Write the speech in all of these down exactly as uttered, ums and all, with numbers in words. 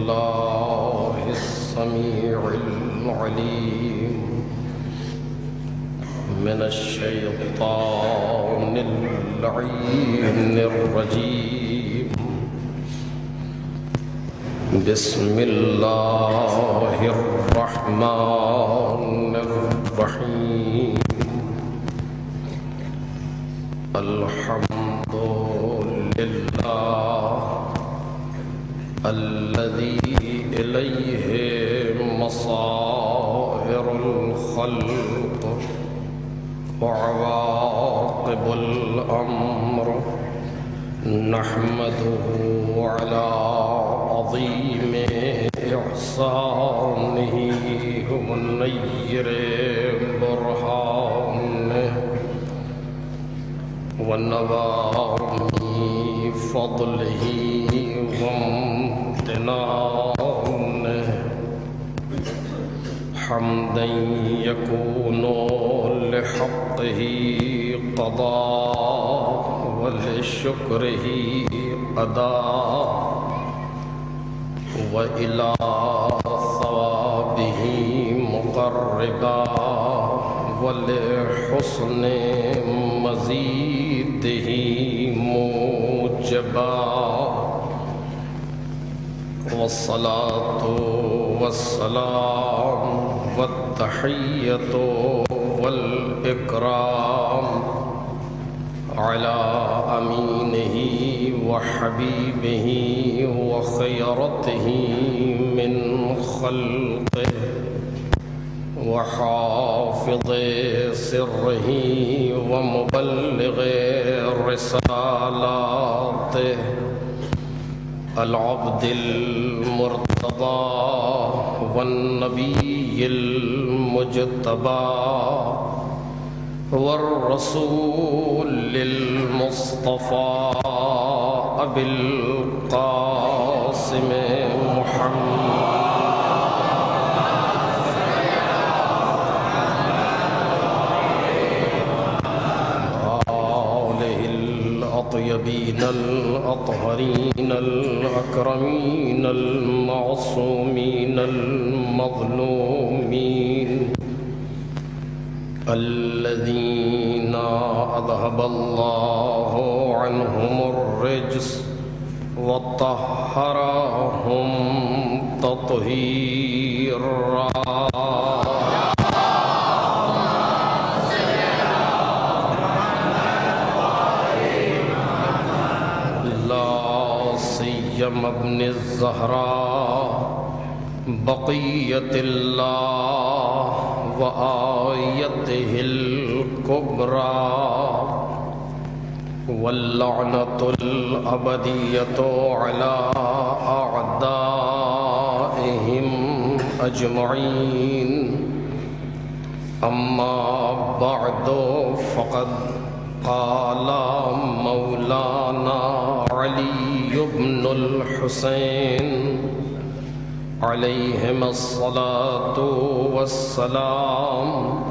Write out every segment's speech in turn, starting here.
بالله السميع العليم من الشيطان اللعين الرجيم. بسم الله الرحمن الرحيم. الحمد لله الذي إليه مصائر الخلق وعواقب الأمر. نحمده على عظيم إحسانه ونير برهانه ونوامي فضله وامتنانه. حمدا يكون لحقه قضاء ولشكره أداء وإلى ثوابه مقربا ولحسن مزيده موجبا. والصلاة والسلام والتحية والإكرام على أمينه وحبيبه وخيرته من خلقه وحافظ سره ومبلغ رسالاته العبد المرتضى والنبي المجتبى والرسول المصطفى أبي القاسم محمد الطيبين الأطهرين الأكرمين المعصومين المظلومين الذين أذهب الله عنهم الرجس وطهرهم تطهيرا. ابن الزهراء بقية الله وآيته الكبرى واللعنة الأبدية على أعدائهم أجمعين. أما بعد فقد قال مولانا علي بن الحسين عليهما الصلاة والسلام: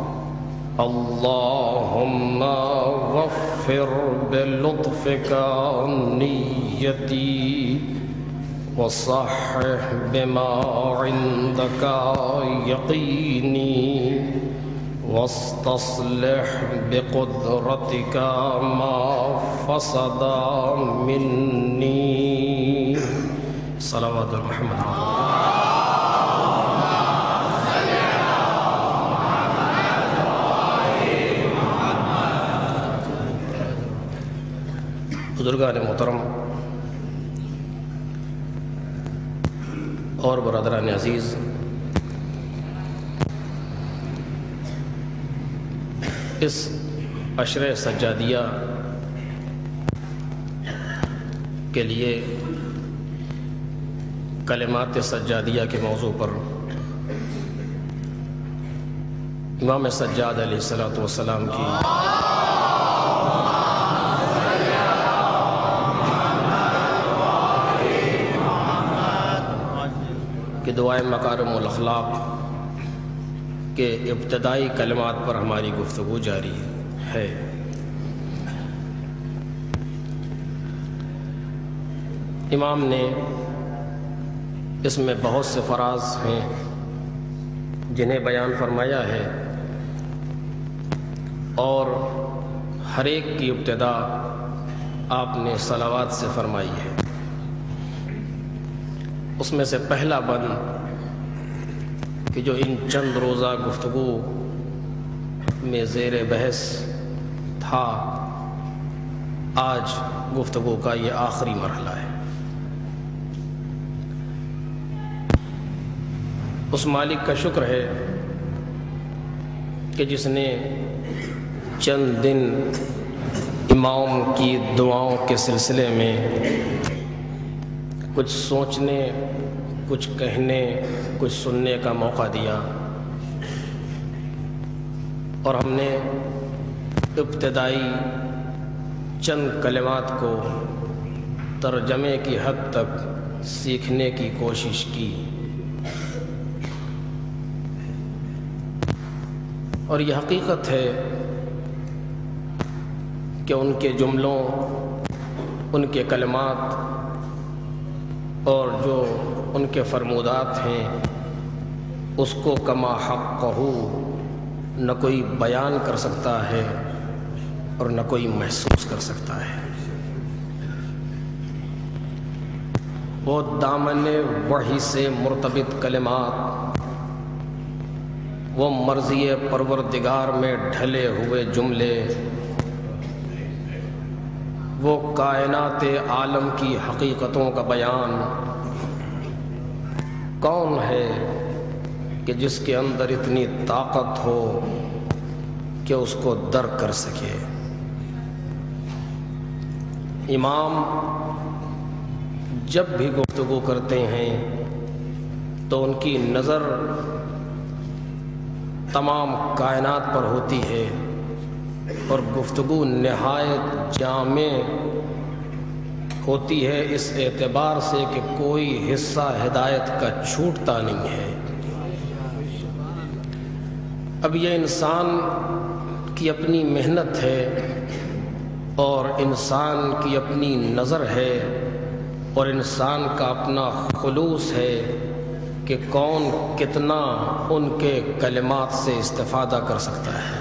اللهم غفر بلطفك نيتي وصحح بما عندك يقيني واستصلح بقدرتك ما فسد مني. صلوات محمد. بزرگان محترم اور برادران عزیز، اس عشر سجادیہ کے لیے کلمات سجادیہ کے موضوع پر امام سجاد علیہ الصلوۃ والسلام کی کہ دعائے مکارم الاخلاق کے ابتدائی کلمات پر ہماری گفتگو جاری ہے۔ امام نے اس میں بہت سے فراز ہیں جنہیں بیان فرمایا ہے، اور ہر ایک کی ابتدا آپ نے صلوات سے فرمائی ہے۔ اس میں سے پہلا بند کہ جو ان چند روزہ گفتگو میں زیر بحث تھا، آج گفتگو کا یہ آخری مرحلہ ہے۔ اس مالک کا شکر ہے کہ جس نے چند دن امام کی دعاؤں کے سلسلے میں کچھ سوچنے، کچھ کہنے، کچھ سننے کا موقع دیا، اور ہم نے ابتدائی چند کلمات کو ترجمے کی حد تک سیکھنے کی کوشش کی، اور یہ حقیقت ہے کہ ان کے جملوں، ان کے کلمات اور جو ان کے فرمودات ہیں، اس کو کما حقہ نہ کوئی بیان کر سکتا ہے اور نہ کوئی محسوس کر سکتا ہے۔ وہ دامن وحی سے مرتبط کلمات، وہ مرضی پروردگار میں ڈھلے ہوئے جملے، وہ کائنات عالم کی حقیقتوں کا بیان، کون ہے کہ جس کے اندر اتنی طاقت ہو کہ اس کو درک کر سکے؟ امام جب بھی گفتگو کرتے ہیں تو ان کی نظر تمام کائنات پر ہوتی ہے، اور گفتگو نہایت جامع ہوتی ہے اس اعتبار سے کہ کوئی حصہ ہدایت کا چھوٹتا نہیں ہے۔ اب یہ انسان کی اپنی محنت ہے، اور انسان کی اپنی نظر ہے، اور انسان کا اپنا خلوص ہے کہ کون کتنا ان کے کلمات سے استفادہ کر سکتا ہے۔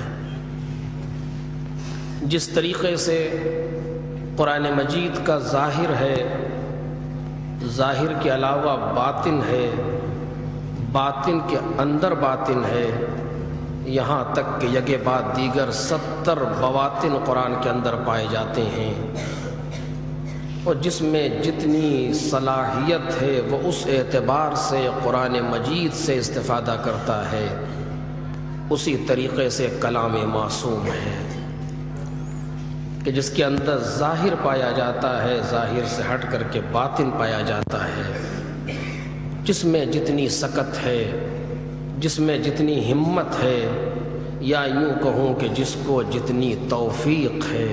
جس طریقے سے قرآن مجید کا ظاہر ہے، ظاہر کے علاوہ باطن ہے، باطن کے اندر باطن ہے، یہاں تک کہ یکے بعد دیگر ستر بواطن قرآن کے اندر پائے جاتے ہیں، اور جس میں جتنی صلاحیت ہے وہ اس اعتبار سے قرآن مجید سے استفادہ کرتا ہے، اسی طریقے سے کلام معصوم ہے کہ جس کے اندر ظاہر پایا جاتا ہے، ظاہر سے ہٹ کر کے باطن پایا جاتا ہے، جس میں جتنی سکت ہے، جس میں جتنی ہمت ہے، یا یوں کہوں کہ جس کو جتنی توفیق ہے،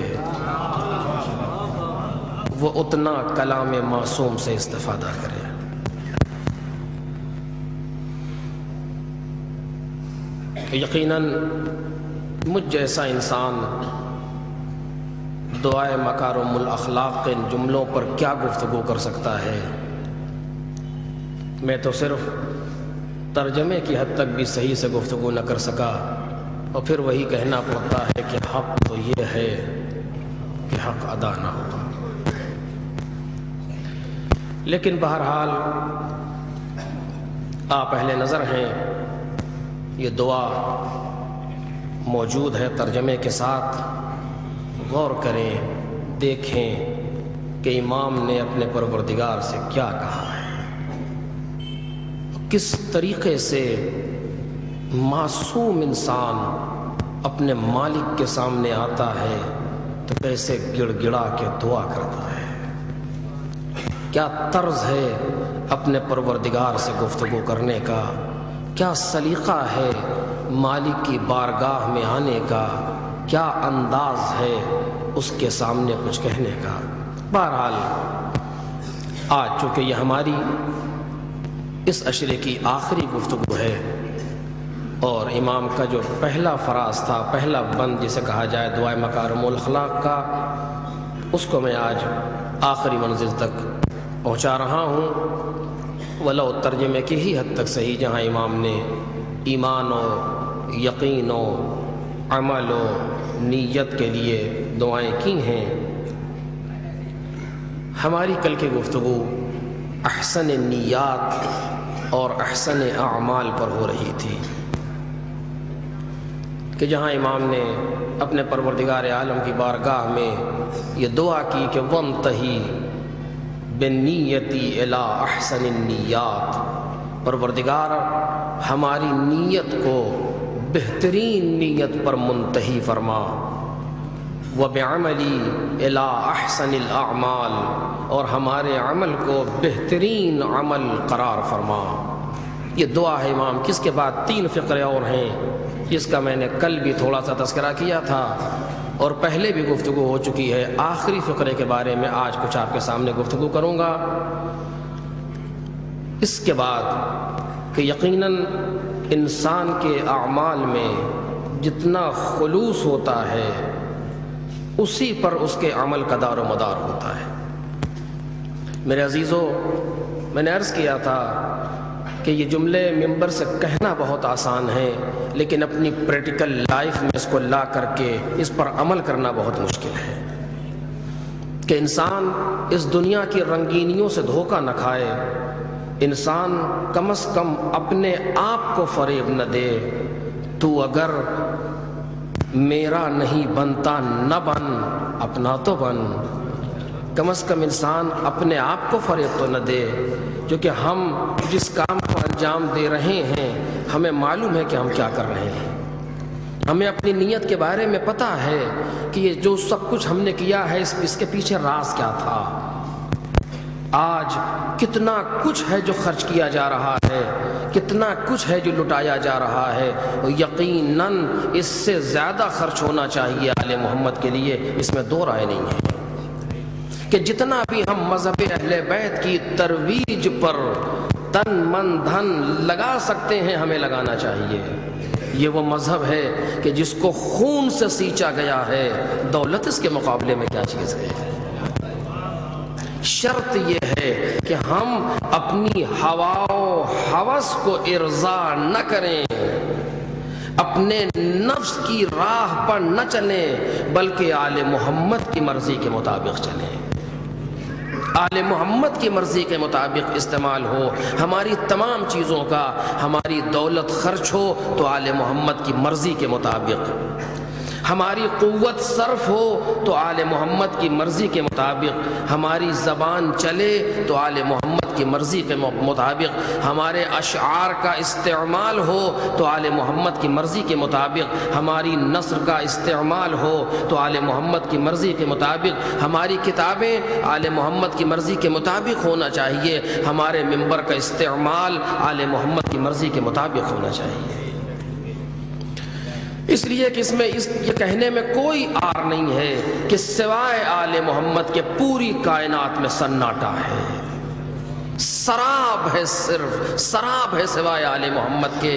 وہ اتنا کلام معصوم سے استفادہ کرے۔ یقیناً مجھ جیسا انسان دعائے مکارم الاخلاق کے ان جملوں پر کیا گفتگو کر سکتا ہے؟ میں تو صرف ترجمے کی حد تک بھی صحیح سے گفتگو نہ کر سکا، اور پھر وہی کہنا پڑتا ہے کہ حق تو یہ ہے کہ حق ادا نہ ہوگا۔ لیکن بہرحال آپ اہل نظر ہیں، یہ دعا موجود ہے ترجمے کے ساتھ، غور کریں، دیکھیں کہ امام نے اپنے پروردگار سے کیا کہا ہے، کس طریقے سے معصوم انسان اپنے مالک کے سامنے آتا ہے تو کیسے گڑ گڑا کے دعا کرتا ہے، کیا طرز ہے اپنے پروردگار سے گفتگو کرنے کا، کیا سلیقہ ہے مالک کی بارگاہ میں آنے کا، کیا انداز ہے اس کے سامنے کچھ کہنے کا۔ بہرحال آج چونکہ یہ ہماری اس عشرے کی آخری گفتگو ہے، اور امام کا جو پہلا فراز تھا، پہلا بند جسے کہا جائے دعائے مکارم الاخلاق کا، اس کو میں آج آخری منزل تک پہنچا رہا ہوں، ولو ترجمے کی ہی حد تک صحیح، جہاں امام نے ایمان و یقین و عمل و نیت کے لیے دعائیں کی ہیں۔ ہماری کل کی گفتگو احسن نیات اور احسن اعمال پر ہو رہی تھی کہ جہاں امام نے اپنے پروردگار عالم کی بارگاہ میں یہ دعا کی کہ وَانْتَهِي بِالنِّيَّةِ إِلَىٰ أَحْسَنِ النِّيَّاتِ، پروردگار ہماری نیت کو بہترین نیت پر منتہی فرما، وَبِعَمَلِي إِلَىٰ أَحْسَنِ الْأَعْمَالِ، اور ہمارے عمل کو بہترین عمل قرار فرما۔ یہ دعا ہے امام، کس کے بعد تین فقرے اور ہیں جس کا میں نے کل بھی تھوڑا سا تذکرہ کیا تھا اور پہلے بھی گفتگو ہو چکی ہے۔ آخری فقرے کے بارے میں آج کچھ آپ کے سامنے گفتگو کروں گا۔ اس کے بعد کہ یقیناً انسان کے اعمال میں جتنا خلوص ہوتا ہے اسی پر اس کے عمل کا دار و مدار ہوتا ہے۔ میرے عزیزو، میں نے عرض کیا تھا کہ یہ جملے ممبر سے کہنا بہت آسان ہے، لیکن اپنی پریکٹیکل لائف میں اس کو لا کر کے اس پر عمل کرنا بہت مشکل ہے کہ انسان اس دنیا کی رنگینیوں سے دھوکہ نہ کھائے، انسان کم از کم اپنے آپ کو فریب نہ دے۔ تو اگر میرا نہیں بنتا نہ بن، اپنا تو بن۔ کم از کم انسان اپنے آپ کو فریب تو نہ دے، کیونکہ ہم جس کام کو انجام دے رہے ہیں ہمیں معلوم ہے کہ ہم کیا کر رہے ہیں، ہمیں اپنی نیت کے بارے میں پتہ ہے کہ یہ جو سب کچھ ہم نے کیا ہے اس اس کے پیچھے راز کیا تھا۔ آج کتنا کچھ ہے جو خرچ کیا جا رہا ہے، کتنا کچھ ہے جو لٹایا جا رہا ہے، یقیناً اس سے زیادہ خرچ ہونا چاہیے آل محمد کے لیے، اس میں دو رائے نہیں ہے کہ جتنا بھی ہم مذہب اہل بیت کی ترویج پر تن من دھن لگا سکتے ہیں ہمیں لگانا چاہیے۔ یہ وہ مذہب ہے کہ جس کو خون سے سینچا گیا ہے، دولت اس کے مقابلے میں کیا چیز ہے۔ شرط یہ ہے کہ ہم اپنی ہوا و ہوس کو ارضا نہ کریں، اپنے نفس کی راہ پر نہ چلیں، بلکہ آل محمد کی مرضی کے مطابق چلیں۔ آل محمد کی مرضی کے مطابق استعمال ہو ہماری تمام چیزوں کا، ہماری دولت خرچ ہو تو آل محمد کی مرضی کے مطابق، ہماری قوت صرف ہو تو آل محمد کی مرضی کے مطابق، ہماری زبان چلے تو آل محمد کی مرضی کے مطابق، ہمارے اشعار کا استعمال ہو تو آل محمد کی مرضی کے مطابق، ہماری نثر کا استعمال ہو تو آل محمد کی مرضی کے مطابق، ہماری کتابیں آل محمد کی مرضی کے مطابق ہونا چاہیے، ہمارے منبر کا استعمال آل محمد کی مرضی کے مطابق ہونا چاہیے۔ اس لیے کہ اس میں اس یہ کہنے میں کوئی آر نہیں ہے کہ سوائے آل محمد کے پوری کائنات میں سناٹا ہے، سراب ہے، صرف سراب ہے سوائے آل محمد کے۔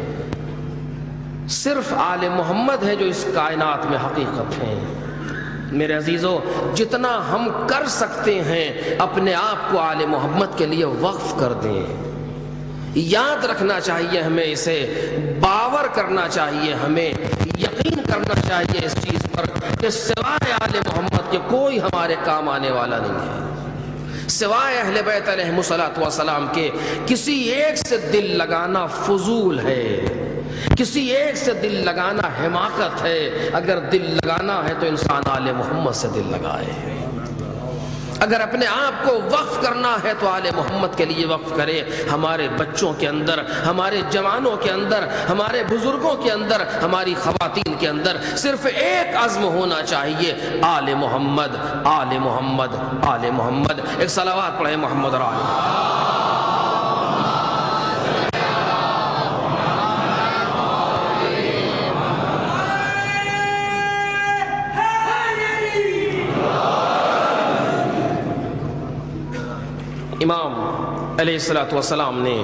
صرف آل محمد ہے جو اس کائنات میں حقیقت ہے۔ میرے عزیزو، جتنا ہم کر سکتے ہیں اپنے آپ کو آل محمد کے لیے وقف کر دیں۔ یاد رکھنا چاہیے ہمیں، اسے باور کرنا چاہیے، ہمیں یقین کرنا چاہیے اس چیز پر کہ سوائے آل محمد کے کوئی ہمارے کام آنے والا نہیں ہے۔ سوائے اہل بیت علیہم الصلوۃ والسلام کے کسی ایک سے دل لگانا فضول ہے، کسی ایک سے دل لگانا حماقت ہے۔ اگر دل لگانا ہے تو انسان آل محمد سے دل لگائے۔ اگر اپنے آپ کو وقف کرنا ہے تو آل محمد کے لیے وقف کرے۔ ہمارے بچوں کے اندر، ہمارے جوانوں کے اندر، ہمارے بزرگوں کے اندر، ہماری خواتین کے اندر صرف ایک عزم ہونا چاہیے، آل محمد، آل محمد، آل محمد۔ ایک صلوات پڑھیں محمد اور آل محمد۔ امام علیہ الصلوۃ والسلام نے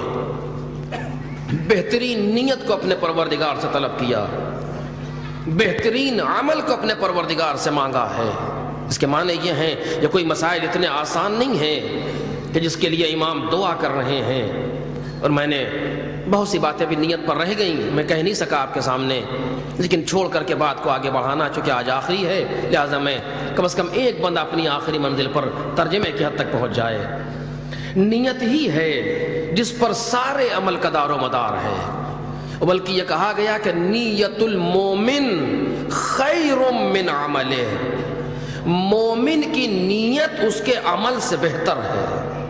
بہترین نیت کو اپنے پروردگار سے طلب کیا، بہترین عمل کو اپنے پروردگار سے مانگا ہے۔ اس کے معنی یہ ہیں، یہ کوئی مسائل اتنے آسان نہیں ہیں کہ جس کے لیے امام دعا کر رہے ہیں، اور میں نے بہت سی باتیں بھی نیت پر رہ گئیں، میں کہہ نہیں سکا آپ کے سامنے، لیکن چھوڑ کر کے بات کو آگے بڑھانا، چونکہ آج آخری ہے، لہٰذا میں کم از کم ایک بندہ اپنی آخری منزل پر ترجمے کی حد تک پہنچ جائے۔ نیت ہی ہے جس پر سارے عمل کا دار و مدار ہے، بلکہ یہ کہا گیا کہ نیت المومن خیر من عملہ، مومن کی نیت اس کے عمل سے بہتر ہے۔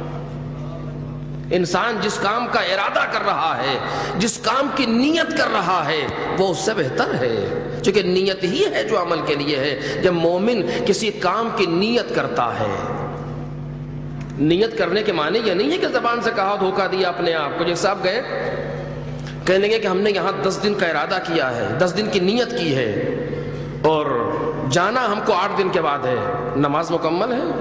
انسان جس کام کا ارادہ کر رہا ہے، جس کام کی نیت کر رہا ہے، وہ اس سے بہتر ہے، چونکہ نیت ہی ہے جو عمل کے لیے ہے۔ جب مومن کسی کام کی نیت کرتا ہے، نیت کرنے کے معنی یہ نہیں ہے کہ زبان سے کہا دھوکہ دیا اپنے آپ کو، جیسے آپ گئے کہنے لگے کہ ہم نے یہاں دس دن کا ارادہ کیا ہے، دس دن کی نیت کی ہے، اور جانا ہم کو آٹھ دن کے بعد ہے، نماز مکمل ہے؟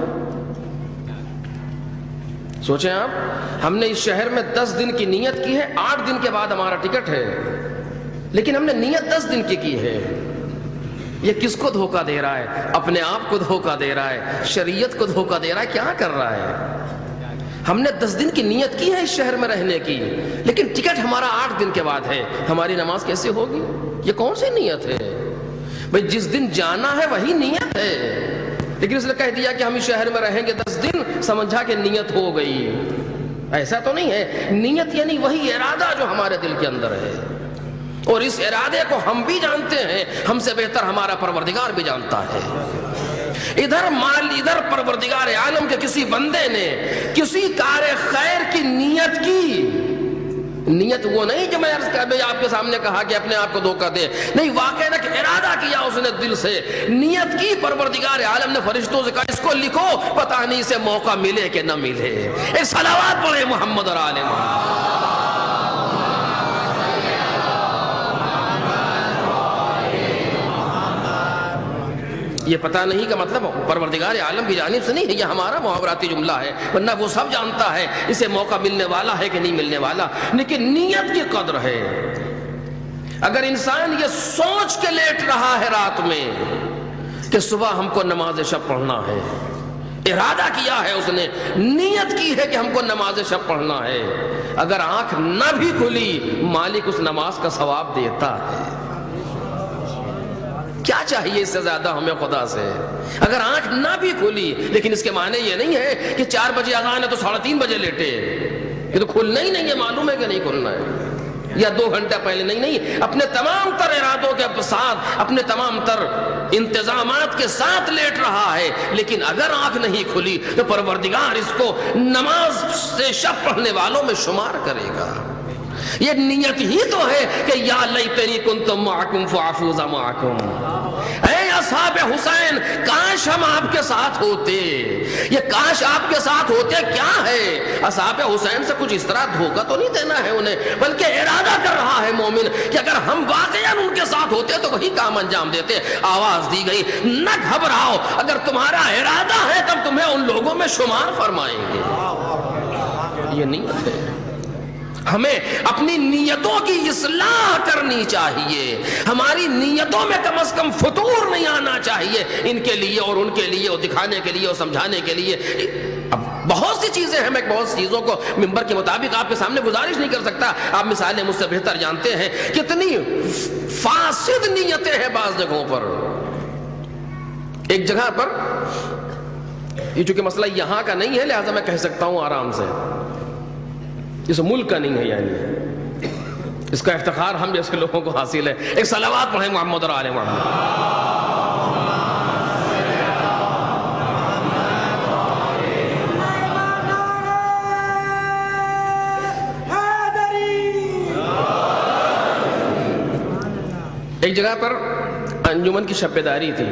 سوچیں آپ، ہم نے اس شہر میں دس دن کی نیت کی ہے، آٹھ دن کے بعد ہمارا ٹکٹ ہے، لیکن ہم نے نیت دس دن کی کی ہے۔ یہ کس کو دھوکہ دے رہا ہے؟ اپنے آپ کو دھوکہ دے رہا ہے، شریعت کو دھوکہ دے رہا ہے، کیا کر رہا ہے؟ ہم نے دس دن کی نیت کی ہے اس شہر میں رہنے کی، لیکن ٹکٹ ہمارا آٹھ دن کے بعد ہے، ہماری نماز کیسے ہوگی؟ یہ کون سی نیت ہے بھئی؟ جس دن جانا ہے وہی نیت ہے، لیکن اس نے کہہ دیا کہ ہم اس شہر میں رہیں گے دس دن، سمجھا کہ نیت ہو گئی۔ ایسا تو نہیں ہے، نیت یعنی وہی ارادہ جو ہمارے دل کے اندر ہے، اور اس ارادے کو ہم بھی جانتے ہیں، ہم سے بہتر ہمارا پروردگار بھی جانتا ہے۔ ادھر مال ادھر پروردگار عالم کے کسی بندے نے کسی کار خیر کی نیت کی، نیت وہ نہیں جو میں عرض کر میں آپ کے سامنے کہا کہ اپنے آپ کو دھوکہ دے، نہیں، واقعہ کہ ارادہ کیا اس نے دل سے، نیت کی، پروردگار عالم نے فرشتوں سے کہا اس کو لکھو، پتہ نہیں اسے موقع ملے کہ نہ ملے۔ ایک صلوات پڑھے محمد اور آل محمد۔ یہ پتہ نہیں کا مطلب پروردگار عالم کی جانب سے نہیں ہے، یہ ہمارا محاوراتی جملہ ہے، ورنہ وہ سب جانتا ہے اسے موقع ملنے والا ہے کہ نہیں ملنے والا، لیکن نیت کی قدر ہے۔ اگر انسان یہ سوچ کے لیٹ رہا ہے رات میں کہ صبح ہم کو نماز شب پڑھنا ہے، ارادہ کیا ہے، اس نے نیت کی ہے کہ ہم کو نماز شب پڑھنا ہے، اگر آنکھ نہ بھی کھلی مالک اس نماز کا ثواب دیتا ہے۔ کیا چاہیے اس سے زیادہ ہمیں خدا سے؟ اگر آنکھ نہ بھی کھلی، لیکن اس کے معنی یہ نہیں ہے کہ چار بجے اذان ہے تو ساڑھے تین بجے لیٹے، یہ تو کھلنا ہی نہیں ہے، معلوم ہے کہ نہیں کھلنا ہے، یا دو گھنٹہ پہلے نہیں نہیں اپنے تمام تر ارادوں کے ساتھ، اپنے تمام تر انتظامات کے ساتھ لیٹ رہا ہے، لیکن اگر آنکھ نہیں کھلی تو پروردگار اس کو نماز سے شب پڑھنے والوں میں شمار کرے گا۔ یہ نیت ہی تو ہے کہ یا لیتنی کنت معکم فافوز معکم، اے اصحاب حسین کاش ہم آپ کے ساتھ ہوتے، یہ کاش آپ کے ساتھ ہوتے کیا ہے؟ اصحاب حسین سے کچھ اس طرح دھوکہ تو نہیں دینا ہے انہیں، بلکہ ارادہ کر رہا ہے مومن کہ اگر ہم واقعاً ان کے ساتھ ہوتے تو وہی کام انجام دیتے۔ آواز دی گئی نہ گھبراؤ، اگر تمہارا ارادہ ہے تب تمہیں ان لوگوں میں شمار فرمائیں گے۔ یہ نیت ہے، ہمیں اپنی نیتوں کی اصلاح کرنی چاہیے، ہماری نیتوں میں کم از کم فتور نہیں آنا چاہیے ان کے لیے اور ان کے لیے، اور دکھانے کے لیے اور سمجھانے کے لیے۔ اب بہت سی چیزیں ہیں، میں بہت سی چیزوں کو ممبر کے مطابق آپ کے سامنے گزارش نہیں کر سکتا، آپ مثالیں مجھ سے بہتر جانتے ہیں، کتنی فاسد نیتیں ہیں بعض جگہوں پر۔ ایک جگہ پر، یہ چونکہ مسئلہ یہاں کا نہیں ہے لہذا میں کہہ سکتا ہوں آرام سے، اس ملک کا نہیں ہے، یعنی اس کا افتخار ہم جیسے لوگوں کو حاصل ہے۔ ایک صلوات پڑھیں محمد اور آل محمد۔ ایک جگہ پر انجمن کی شب بیداری تھی،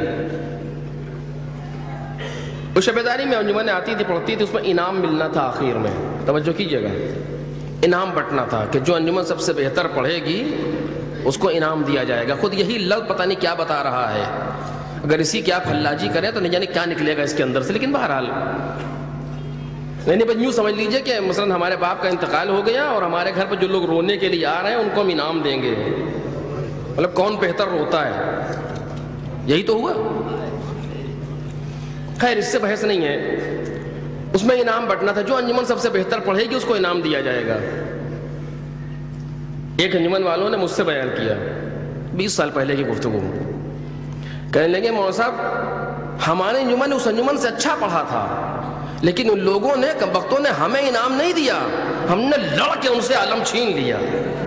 اس شب بیداری میں انجمن آتی تھی، پڑھتی تھی، اس میں انعام ملنا تھا آخر میں، توجہ کیجئے گا، انعام بٹنا تھا کہ جو انجمن سب سے بہتر پڑھے گی اس کو انعام دیا جائے گا۔ خود یہی لفظ پتہ نہیں کیا بتا رہا ہے، اگر اسی کی آپ حلاجی کریں تو نہیں جانے کیا نکلے گا اس کے اندر سے، لیکن بہرحال یعنی بس یوں سمجھ لیجئے کہ مثلا ہمارے باپ کا انتقال ہو گیا اور ہمارے گھر پہ جو لوگ رونے کے لیے آ رہے ہیں ان کو ہم انعام دیں گے، مطلب کون بہتر روتا ہے، یہی تو ہوا۔ خیر اس سے بحث نہیں ہے، اس میں انعام بٹنا تھا، جو انجمن سب سے بہتر پڑھے گی اس کو انعام دیا جائے گا۔ ایک انجمن والوں نے مجھ سے بیان کیا، بیس سال پہلے کی گفتگو، کہنے لگے مولانا صاحب ہمارے انجمن نے اس انجمن سے اچھا پڑھا تھا، لیکن ان لوگوں نے کم وقتوں نے ہمیں انعام نہیں دیا، ہم نے لڑ کے ان سے علم چھین لیا۔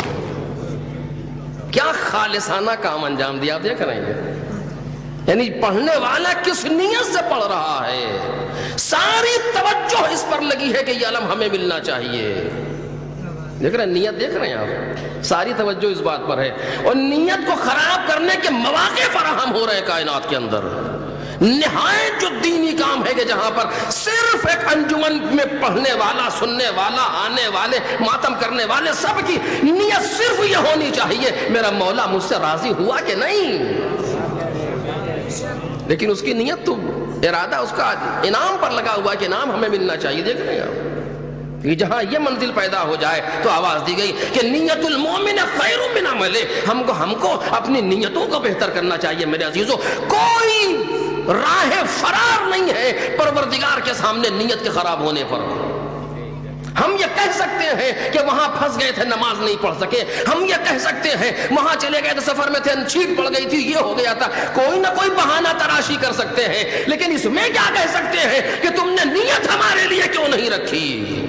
کیا خالصانہ کام انجام دیا، دیکھ رہے ہیں؟ یعنی پڑھنے والا کس نیت سے پڑھ رہا ہے، ساری توجہ اس پر لگی ہے کہ یہ علم ہمیں ملنا چاہیے۔ دیکھ رہے ہیں نیت، دیکھ رہے ہیں آپ، ساری توجہ اس بات پر ہے، اور نیت کو خراب کرنے کے مواقع فراہم ہو رہے ہیں کائنات کے اندر۔ نہایت جو دینی کام ہے کہ جہاں پر صرف ایک انجمن میں پڑھنے والا، سننے والا، آنے والے، ماتم کرنے والے سب کی نیت صرف یہ ہونی چاہیے میرا مولا مجھ سے راضی ہوا کہ نہیں، لیکن اس کی نیت تو ارادہ اس کا انعام پر لگا ہوا کہ انعام ہمیں ملنا چاہیے۔ دیکھ رہے ہیں آپ، جہاں یہ منزل پیدا ہو جائے تو آواز دی گئی کہ نیت المومن خیر من عملہ، ہم کو ہم کو اپنی نیتوں کو بہتر کرنا چاہیے میرے عزیزوں۔ کوئی راہ فرار نہیں ہے پروردگار کے سامنے نیت کے خراب ہونے پر۔ ہم یہ کہہ سکتے ہیں کہ وہاں پھنس گئے تھے نماز نہیں پڑھ سکے، ہم یہ کہہ سکتے ہیں وہاں چلے گئے تھے سفر میں تھے چھینک پڑ گئی تھی، یہ ہو گیا تھا، کوئی نہ کوئی بہانہ تراشی کر سکتے ہیں، لیکن اس میں کیا کہہ سکتے ہیں کہ تم نے نیت ہمارے لیے کیوں نہیں رکھی؟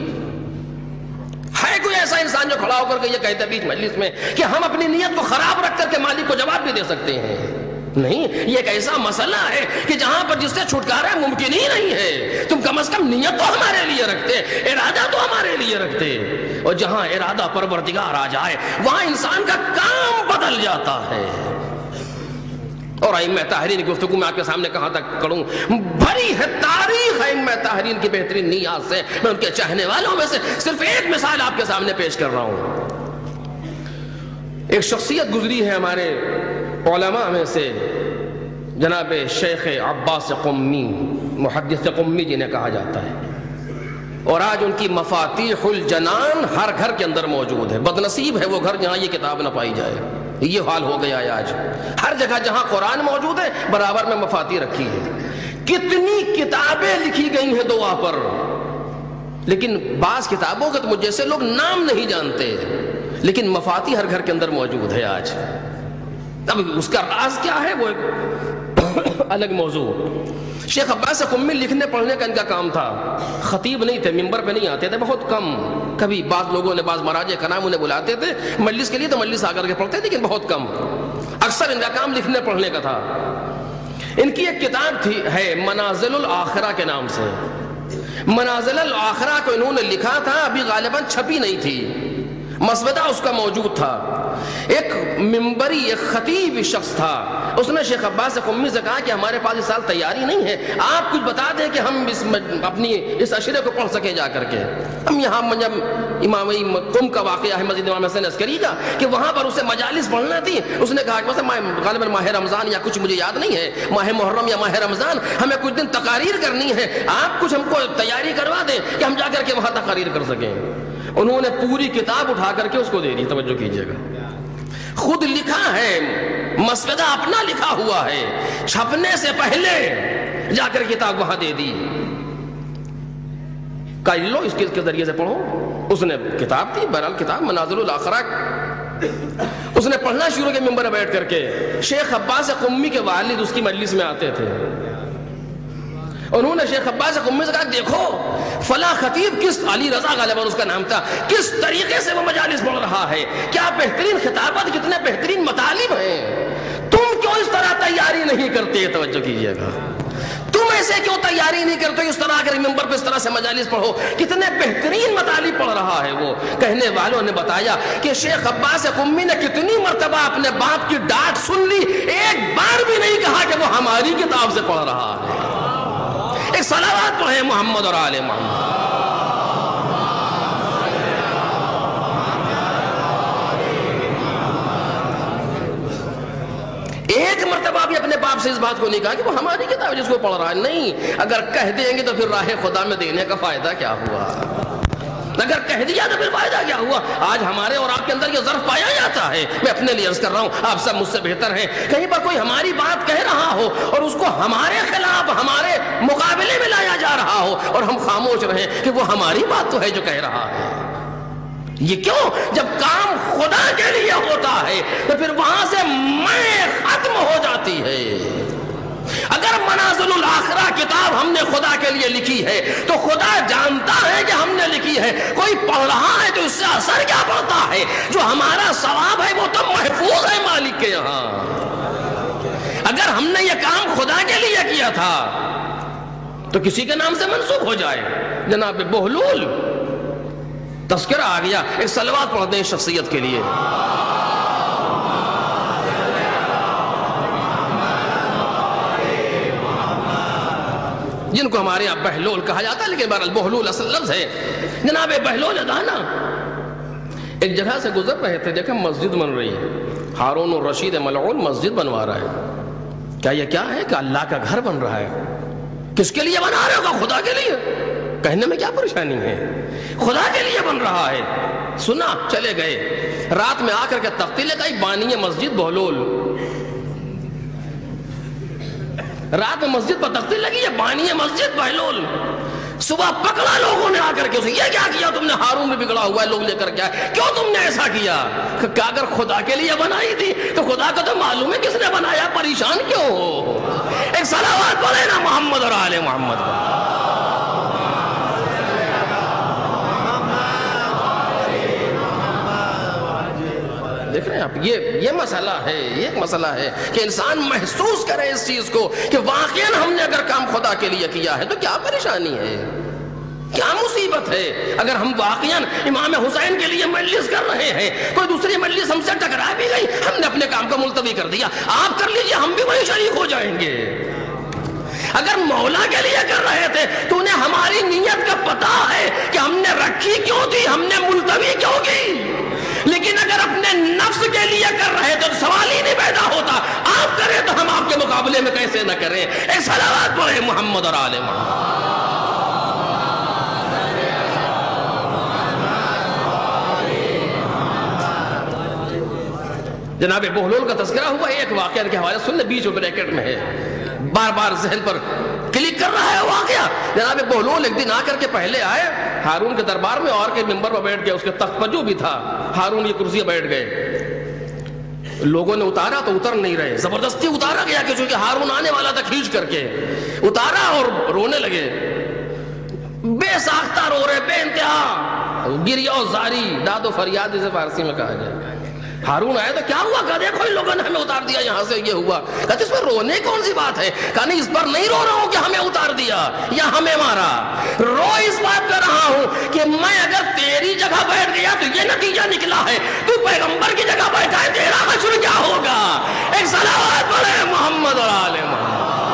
ہے کوئی ایسا انسان جو کھڑا ہو کر کے یہ کہتا ہے بیچ مجلس میں کہ ہم اپنی نیت کو خراب رکھ کر کے مالک کو جواب بھی دے سکتے ہیں؟ نہیں، یہ ایک ایسا مسئلہ ہے کہ جہاں پر جس سے چھٹکارا ممکن ہی نہیں ہے۔ تم کم از کم نیت تو ہمارے لیے رکھتے، ارادہ تو ہمارے لیے رکھتے، اور جہاں ارادہ پروردگار آ جائے وہاں انسان کا کام بدل جاتا ہے۔ اور ائمہ طاہرین کی گفتگو میں آپ کے سامنے کہاں تک کروں، بھری ہے تاریخ ائمہ طاہرین کی بہترین نیات سے، میں ان کے چاہنے والوں میں سے صرف ایک مثال آپ کے سامنے پیش کر رہا ہوں۔ ایک شخصیت گزری ہے ہمارے علماء میں سے، جناب شیخ عباس قمی، محدث قمی جنہیں کہا جاتا ہے، اور آج ان کی مفاتیح الجنان ہر گھر کے اندر موجود ہے۔ بدنصیب ہے وہ گھر جہاں یہ کتاب نہ پائی جائے، یہ حال ہو گیا ہے آج۔ ہر جگہ جہاں قرآن موجود ہے برابر میں مفاتیح رکھی ہے۔ کتنی کتابیں لکھی گئی ہیں دعا پر، لیکن بعض کتابوں کے تو مجھ جیسے لوگ نام نہیں جانتے، لیکن مفاتیح ہر گھر کے اندر موجود ہے آج۔ اب اس کا راز کیا ہے وہ ایک الگ موضوع۔ شیخ عباس قمی لکھنے پڑھنے کا ان کا کام تھا، خطیب نہیں تھے، ممبر پہ نہیں آتے تھے، بہت کم، کبھی بعض لوگوں نے بعض مراجع کرام انہیں بلاتے تھے مجلس کے لیے تو مجلس آ کر کے پڑھتے تھے، لیکن بہت کم، اکثر ان کا کام لکھنے پڑھنے کا تھا۔ ان کی ایک کتاب تھی ہے منازل الاخرہ کے نام سے، منازل الاخرہ کو انہوں نے لکھا تھا، ابھی غالباً چھپی نہیں تھی، مسودہ اس کا موجود تھا۔ ایک ممبری، ایک خطیب شخص تھا، اس نے شیخ عباس قمی سے کہا کہ ہمارے پاس اس سال تیاری نہیں ہے، آپ کچھ بتا دیں کہ ہم اس اپنی اس اشرے کو پڑھ سکیں جا کر کے۔ ہم یہاں جب امام قم کا واقعہ ہے مسجد امام حسین عسکری کا کہ وہاں پر اسے مجالس پڑھنا تھی، اس نے کہا کہ مثلا غالباً ماہ رمضان یا کچھ مجھے یاد نہیں ہے، ماہ محرم یا ماہ رمضان، ہمیں کچھ دن تقاریر کرنی ہے، آپ کچھ ہم کو تیاری کروا دیں کہ ہم جا کر کے وہاں تقاریر کر سکیں۔ انہوں نے پوری کتاب اٹھا کر کے اس کو دے دی، توجہ کیجئے گا، خود لکھا ہے، مسودہ اپنا لکھا ہوا ہے، چھپنے سے پہلے جا کر کتاب وہاں دے دی، کہا لو اس کے ذریعے سے پڑھو۔ اس نے کتاب تھی، بہرحال کتاب منازل الاخرہ، اس نے پڑھنا شروع کیا ممبر بیٹھ کر کے۔ شیخ عباس قمی کے والد اس کی مجلس میں آتے تھے، انہوں نے شیخ عباس قمی سے کہا دیکھو فلاں خطیب کس، علی رضا غالباً اس کا نام تھا، کس طریقے سے وہ مجالس پڑھ رہا ہے، کیا بہترین خطابت، کتنے بہترین مطالب ہیں، تم کیوں اس طرح تیاری نہیں کرتے؟ توجہ کیجئے گا، تم ایسے کیوں تیاری نہیں کرتے اس طرح کے ممبر پہ اس طرح سے مجالس پڑھو، کتنے بہترین مطالب پڑھ رہا ہے وہ۔ کہنے والوں نے بتایا کہ شیخ عباس قمی نے کتنی مرتبہ اپنے باپ کی ڈانٹ سن لی، ایک بار بھی نہیں کہا کہ وہ ہماری کتاب سے پڑھ رہا ہے۔ ایک صلوات پڑھیں محمد اور آل محمد۔ ایک مرتبہ بھی اپنے باپ سے اس بات کو نہیں کہا کہ وہ ہماری کتاب جس کو پڑھ رہا ہے، نہیں، اگر کہہ دیں گے تو پھر راہ خدا میں دینے کا فائدہ کیا ہوا، اگر کہہ دیا تو پھر فائدہ کیا ہوا؟ آج ہمارے اور آپ کے اندر یہ ظرف پایا جاتا ہے. میں اپنے لیے عرض کر رہا ہوں، آپ سب مجھ سے بہتر ہیں. کہیں پر کوئی ہماری بات کہہ رہا ہو اور اس کو ہمارے خلاف ہمارے مقابلے میں لایا جا رہا ہو اور ہم خاموش رہیں کہ وہ ہماری بات تو ہے جو کہہ رہا ہے. یہ کیوں؟ جب کام خدا کے لیے ہوتا ہے تو پھر وہاں سے میں ختم ہو جاتی ہے. اگر منازل الآخرہ کتاب ہم نے خدا کے لیے لکھی ہے تو خدا جانتا ہے کہ ہم نے لکھی ہے. کوئی پڑھ رہا ہے تو اس سے اثر کیا پڑتا ہے؟ جو ہمارا ثواب ہے وہ تو محفوظ ہے مالک کے یہاں. اگر ہم نے یہ کام خدا کے لیے کیا تھا تو کسی کے نام سے منسوب ہو جائے. جناب بہلول تذکرہ آ گیا، ایک صلوات پڑھ دیں شخصیت کے لیے. جن کو ہمارے یہاں بہلول کہا جاتا ہے لیکن بہرحال بہلول اصل لفظ ہے. جناب بہلول ادانا ایک جگہ سے گزر رہے تھے، دیکھا مسجد بن رہی ہے. ہارون الرشید ملعون مسجد بنوا رہا ہے. کیا یہ کیا ہے کہ اللہ کا گھر بن رہا ہے؟ کس کے لیے بنا رہے ہوگا؟ خدا کے لیے. کہنے میں کیا پریشانی ہے؟ خدا کے لیے بن رہا ہے. سنا، چلے گئے. رات میں آ کر کے تختی لگائی، بانی مسجد بہلول. رات میں مسجد پر تختی لگی ہے، بانی مسجد بہلول. صبح پکڑا لوگوں نے آ کر کے اسے، یہ کیا کیا تم نے؟ ہارون بھی بگڑا ہوا ہے، لوگ لے کر کیا کیوں تم نے ایسا کیا؟ کہ اگر خدا کے لیے بنائی تھی تو خدا کا تو معلوم ہے کس نے بنایا، پریشان کیوں ہو؟ ایک صلوات پڑھے نا محمد اور آل محمد پر. دیکھ رہے ہیں آپ، یہ یہ مسئلہ ہے. یہ ایک مسئلہ ہے کہ انسان محسوس کرے اس چیز کو کہ واقعاً ہم نے اگر کام خدا کے لیے کیا ہے تو کیا پریشانی ہے، کیا مصیبت ہے. اگر ہم واقعاً امام حسین کے لیے مجلس کر رہے ہیں، کوئی دوسری مجلس ہم سے ٹکرا بھی گئی، ہم نے اپنے کام کو ملتوی کر دیا، آپ کر لیجئے، ہم بھی وہی شریک ہو جائیں گے. اگر مولا کے لیے کر رہے تھے تو انہیں ہماری نیت کا پتہ ہے کہ ہم نے رکھی کیوں تھی، ہم نے ملتوی کیوں کی. لیکن اگر اپنے نفس کے لیے کر رہے تو سوال ہی نہیں پیدا ہوتا. آپ کریں تو ہم آپ کے مقابلے میں کیسے نہ کریں. ایک صلوات پڑھے محمد اور آل محمد. جناب بہلول کا تذکرہ ہوا ہے، ایک واقعہ کے حوالے سن لیں، بیچ میں بریکٹ میں ہے، بار بار ذہن پر کلک کر رہا ہے واقعہ. جناب بہلول ایک دن آ کر کے پہلے آئے ہارون کے دربار میں، اور کے ممبر پر بیٹھ گئے، اس کے تخت پر جو بھی تھا ہارون کی کرسی بیٹھ گئے. لوگوں نے اتارا تو اتر نہیں رہے، زبردستی اتارا گیا کہ چونکہ ہارون آنے والا تھا، کھینچ کر کے اتارا اور رونے لگے، بے ساختہ رو رہے، بے انتہا گریہ و زاری، داد و فریاد جسے فارسی میں کہا جائے. ہارون آئے تو کیا ہوا؟ کہا دیکھو ان لوگوں نے ہمیں اتار دیا، یہاں سے یہ ہوا. کہتے اس پر رونے کون سی بات ہے؟ کہا نہیں، اس پر نہیں رو رہا ہوں کہ ہمیں اتار دیا یا ہمیں مارا، رو اس بات کر رہا ہوں کہ میں اگر تیری جگہ بیٹھ گیا تو یہ نتیجہ نکلا ہے، تو پیغمبر کی جگہ بیٹھا ہے، تیرا حشر کیا ہوگا. ایک صلوات پڑھے محمد اور آل محمد.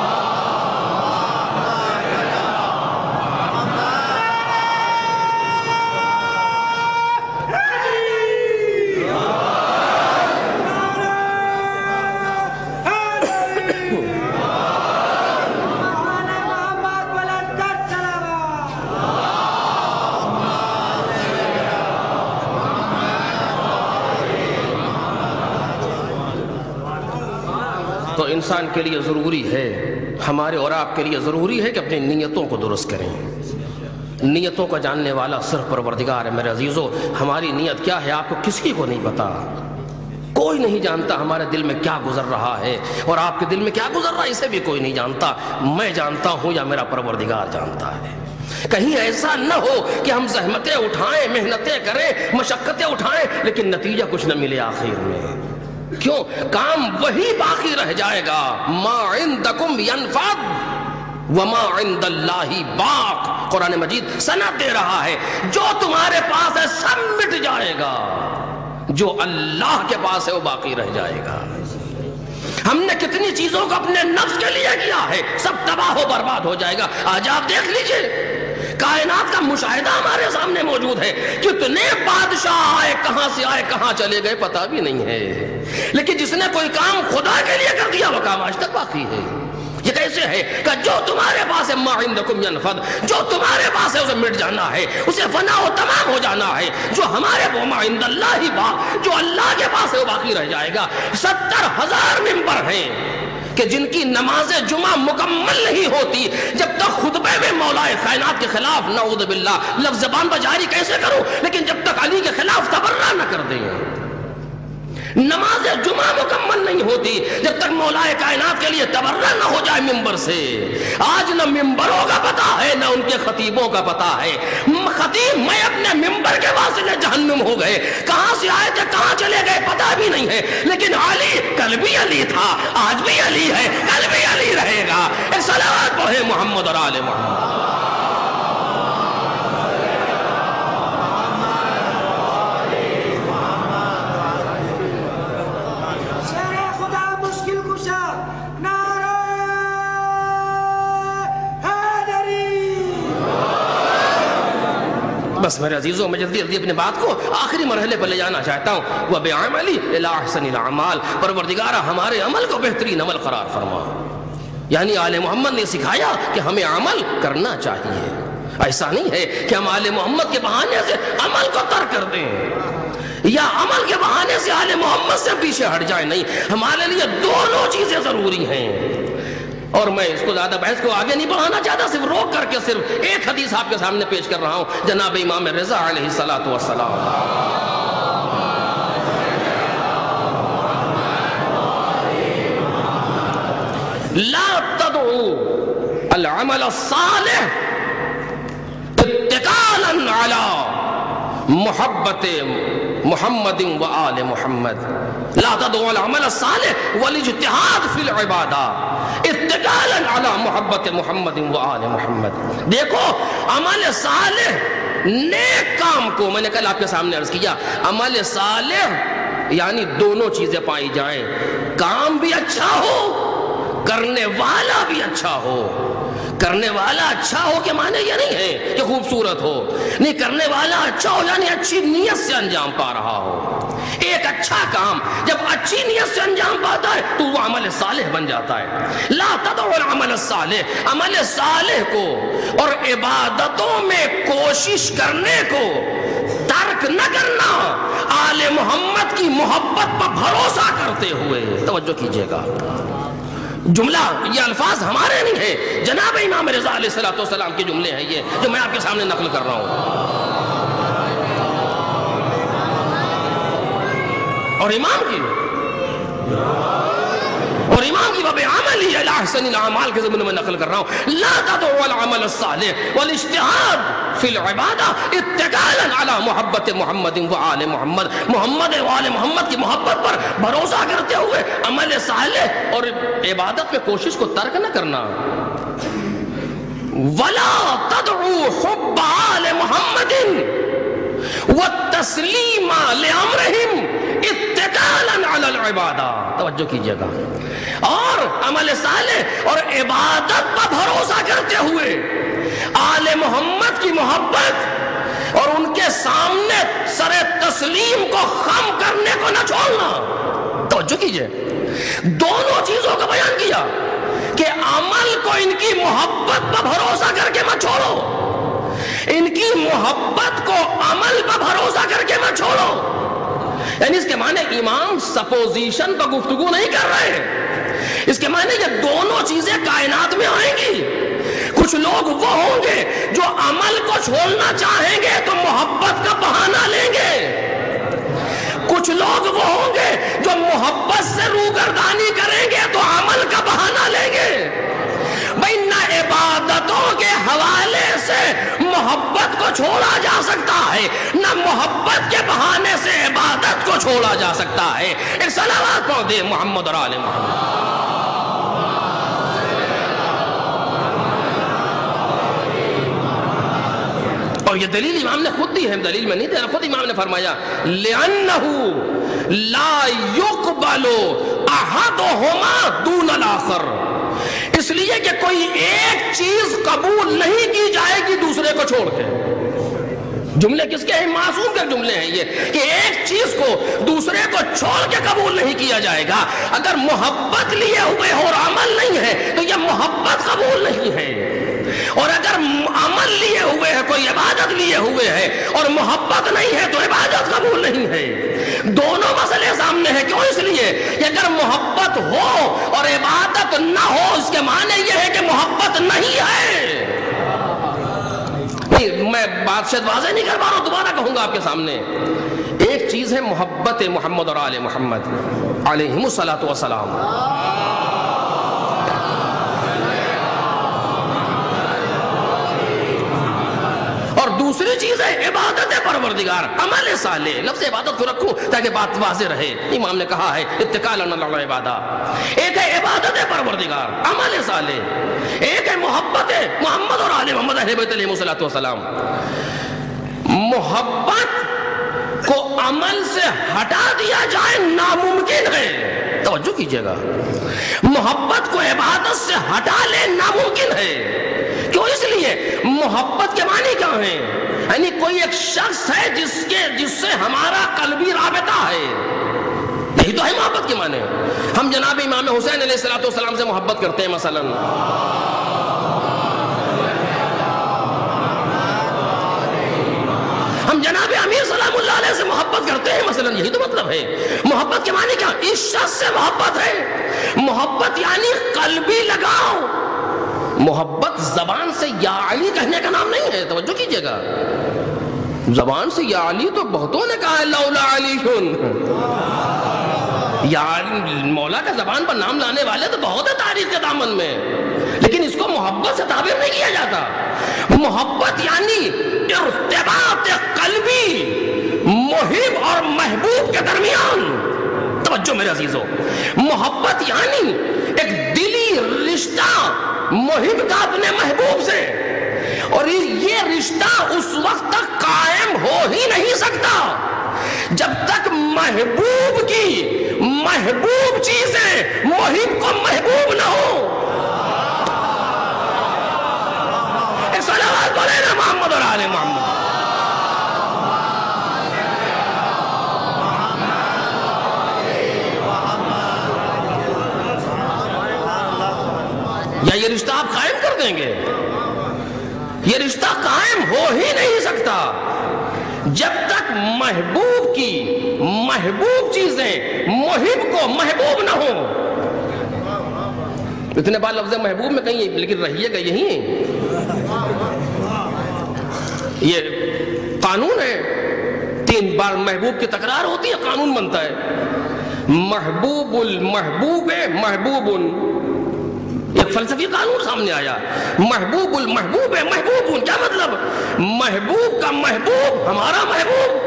تو انسان کے لیے ضروری ہے، ہمارے اور آپ کے لیے ضروری ہے کہ اپنی نیتوں کو درست کریں. نیتوں کا جاننے والا صرف پروردگار ہے. میرے عزیزو، ہماری نیت کیا ہے آپ کو کسی کو نہیں پتا، کوئی نہیں جانتا ہمارے دل میں کیا گزر رہا ہے، اور آپ کے دل میں کیا گزر رہا ہے اسے بھی کوئی نہیں جانتا. میں جانتا ہوں یا میرا پروردگار جانتا ہے. کہیں ایسا نہ ہو کہ ہم زحمتیں اٹھائیں، محنتیں کریں، مشقتیں اٹھائیں، لیکن نتیجہ کچھ نہ ملے آخر میں. کیوں؟ کام وہی باقی رہ جائے گا. ما عندکم ینفد وما عند اللہ باق. قرآن مجید سند دے رہا ہے جو تمہارے پاس ہے سب مٹ جائے گا، جو اللہ کے پاس ہے وہ باقی رہ جائے گا. ہم نے کتنی چیزوں کو اپنے نفس کے لیے کیا ہے، سب تباہ و برباد ہو جائے گا. آج آپ دیکھ لیجئے، کائنات کا مشاہدہ ہمارے سامنے موجود ہے. کتنے بادشاہ آئے، کہاں سے آئے، کہاں چلے گئے پتہ بھی نہیں ہے. لیکن جس نے کوئی کام خدا کے لیے کر دیا وہ کام آج تک باقی ہے. یہ کیسے ہے کہ جو تمہارے پاس ہے ما عندکم ینفد، جو تمہارے پاس ہے اسے مٹ جانا ہے، اسے فنا و تمام ہو جانا ہے. جو ہمارے وما عند اللہ با، جو اللہ کے پاس ہے وہ باقی رہ جائے گا. ستر ہزار ممبر ہیں کہ جن کی نماز جمعہ مکمل نہیں ہوتی جب تک خطبے میں مولا کائنات کے خلاف نعوذ باللہ لفظ زبان پر جاری کیسے کروں، لیکن جب تک علی کے خلاف تبرہ نہ کر دیں. نماز جمعہ مکمل نہیں ہوتی جب تک مولا کائنات کے لیے تبرہ نہ ہو جائے ممبر سے. آج نہ ممبروں کا پتہ ہے نہ ان کے خطیبوں کا پتہ ہے. خطیب میں اپنے ممبر کے واسطے جہنم ہو گئے، کہاں سے آئے تھے کہاں چلے گئے پتہ بھی نہیں ہے. لیکن علی کل بھی علی تھا، آج بھی علی ہے، کل بھی علی رہے گا. ایک صلوات پڑھے محمد اور آل محمد. بس میرے عزیزوں میں جلدی جلدی اپنے بات کو آخری مرحلے پر لے جانا چاہتا ہوں. وَبِعَمَلِ إِلَىٰ أَحْسَنِ الْأَعْمَالِ، پروردگارہ ہمارے عمل کو بہترین عمل قرار فرما. یعنی آل محمد نے سکھایا کہ ہمیں عمل کرنا چاہیے. ایسا نہیں ہے کہ ہم آل محمد کے بہانے سے عمل کو ترک کر دیں یا عمل کے بہانے سے آل محمد سے پیچھے ہٹ جائیں. نہیں، ہمارے لیے دونوں چیزیں ضروری ہیں. اور میں اس کو زیادہ بحث کو آگے نہیں بڑھانا چاہتا، صرف روک کر کے صرف ایک حدیث آپ کے سامنے پیش کر رہا ہوں جناب امام رضا علیہ الصلوۃ والسلام. لا تدعوا العمل الصالح اتکالا علی محبت محمد و آل محمد. لا تدعوا العمل الصالح والاجتہاد فی العبادہ اتکالا علی محبت محمد و آل محمد. دیکھو عمل صالح نیک کام کو میں نے کل آپ کے سامنے عرض کیا، عمل صالح یعنی دونوں چیزیں پائی جائیں، کام بھی اچھا ہو، کرنے والا بھی اچھا ہو. کرنے والا اچھا ہو کے معنی یہ نہیں ہے کہ خوبصورت ہو، نہیں، کرنے والا اچھا ہو یعنی اچھی نیت سے انجام پا رہا ہو. ایک اچھا کام جب اچھی نیت سے انجام پاتا ہے تو وہ عمل صالح بن جاتا ہے. لا تدعوا العمل الصالح، عمل صالح کو اور عبادتوں میں کوشش کرنے کو ترک نہ کرنا، آل محمد کی محبت پر بھروسہ کرتے ہوئے. توجہ کیجئے گا، جملہ یہ الفاظ ہمارے نہیں ہیں، جناب امام رضا علیہ الصلوۃ والسلام کے جملے ہیں یہ جو میں آپ کے سامنے نقل کر رہا ہوں. اور امام کی اور امام کی باب عمل ہی احسن الاعمال کے ضمن میں نقل کر رہا ہوں. لا تدعوا العمل الصالح والاجتہاد فی العبادہ اتکالا علی محبت محمد و آل محمد. محمد و آل محمد کی محبت پر بھروسہ کرتے ہوئے عمل صالح اور عبادت میں کوشش کو ترک نہ کرنا. ولا تدعوا حب آل محمد والتسلیم لامرہم اتکالا علی العبادہ. توجہ کیجئے گا، اور عمل صالح اور عبادت پر بھروسہ کرتے ہوئے آل محمد کی محبت اور ان کے سامنے سر تسلیم کو خم کرنے کو نہ چھوڑنا. توجہ کیجئے، دونوں چیزوں کا بیان کیا کہ عمل کو ان کی محبت پر بھروسہ کر کے مت چھوڑو، ان کی محبت کو عمل پر بھروسہ کر کے مت چھوڑو. یعنی اس کے معنی امام سپوزیشن پر گفتگو نہیں کر رہے ہیں، اس کے معنی یہ دونوں چیزیں کائنات میں آئیں گی. کچھ لوگ وہ ہوں گے جو عمل کو چھوڑنا چاہیں گے تو محبت کا بہانہ لیں گے، کچھ لوگ وہ ہوں گے جو محبت سے روگردانی کریں گے تو عمل کا بہانہ لیں گے. بھئی نہ عبادتوں کے حوالے سے محبت کو چھوڑا جا سکتا ہے، نہ محبت کے بہانے سے عبادت کو چھوڑا جا سکتا ہے. ایک صلوات پڑھ دے محمد اور آل محمد. اور یہ دلیل امام نے خود دی ہے، دلیل میں نہیں دے رہا، خود امام نے فرمایا لِأَنَّهُ لَا يُقْبَلُ أَحَدُهُمَا دُونَ الْآخَرِ. اس لیے کہ کوئی ایک چیز قبول نہیں کی جائے گی دوسرے کو چھوڑ کے. جملے کس کے ہیں؟ معصوم کے جملے ہیں یہ کہ ایک چیز کو دوسرے کو چھوڑ کے قبول نہیں کیا جائے گا. اگر محبت لیے ہوئے اور عمل نہیں ہے تو یہ محبت قبول نہیں ہے. اور اگر عمل لیے ہوئے ہے, کوئی عبادت لیے ہوئے ہے اور محبت نہیں ہے تو عبادت قبول نہیں ہے. دونوں مسئلے سامنے ہیں. کیوں؟ اس لیے کہ اگر محبت ہو اور عبادت نہ ہو, اس کے معنی یہ ہے کہ محبت نہیں ہے. نہیں, میں بات شاید واضح نہیں کر پا رہا ہوں, دوبارہ کہوں گا آپ کے سامنے. ایک چیز ہے محبت محمد اور آل محمد علیہم الصلاۃ والسلام, اور دوسری چیز ہے عبادت پروردگار, عمل صالح. لفظ عبادت کو رکھوں تاکہ بات واضح رہے. امام نے کہا ہے اتکال علی اللہ عبادہ. ایک ہے عبادت پروردگار, عمل صالح. ایک ہے محبت محمد اور آل محمد اہل بیت علیہم الصلوۃ والسلام. محبت کو عمل سے ہٹا دیا جائے ناممکن ہے. توجہ کیجئے گا, محبت کو عبادت سے ہٹا لے ناممکن ہے. کیوں؟ اس لیے محبت کے معنی کیا ہیں؟ یعنی کوئی ایک شخص ہے جس کے جس سے ہمارا قلبی رابطہ ہے. یہی تو ہے محبت کے معنی. ہم جناب امام حسین علیہ الصلوۃ والسلام سے محبت کرتے ہیں مثلا, ہم جناب امیر سلام اللہ علیہ سے محبت کرتے ہیں مثلا. یہی تو مطلب ہے. محبت کے معنی کیا؟ اس شخص سے محبت ہے. محبت یعنی قلبی لگاؤ. محبت زبان سے یا علی کہنے کا نام نہیں ہے. توجہ کیجئے گا, زبان سے یا علی تو بہتوں نے کہا ہے, لولا علی یا مولا کا زبان پر نام لانے والے تو بہت ہے تاریخ کے دامن میں, لیکن اس کو محبت سے تعبیر نہیں کیا جاتا. محبت یعنی ارتباط قلبی محب اور محبوب کے درمیان. توجہ میرے عزیزو, محبت یعنی ایک دلی رشتہ محب کا اپنے محبوب سے, اور یہ رشتہ اس وقت تک قائم ہو ہی نہیں سکتا جب تک محبوب کی محبوب چیزیں محب کو محبوب نہ ہو. ایک صلوات بولے نا محمد اور آل محمد. یا یہ رشتہ آپ قائم کر دیں گے؟ یہ رشتہ قائم ہو ہی نہیں سکتا جب تک محبوب کی محبوب چیزیں محب کو محبوب نہ ہو. اتنے بار لفظ محبوب میں کہیں, لیکن رہیے گا یہی. یہ قانون ہے, تین بار محبوب کی تکرار ہوتی ہے, قانون بنتا ہے. محبوب المحبوب محبوب, ایک فلسفی قانون سامنے آیا. محبوب المحبوب ہے محبوب. کیا مطلب؟ محبوب کا محبوب ہمارا محبوب.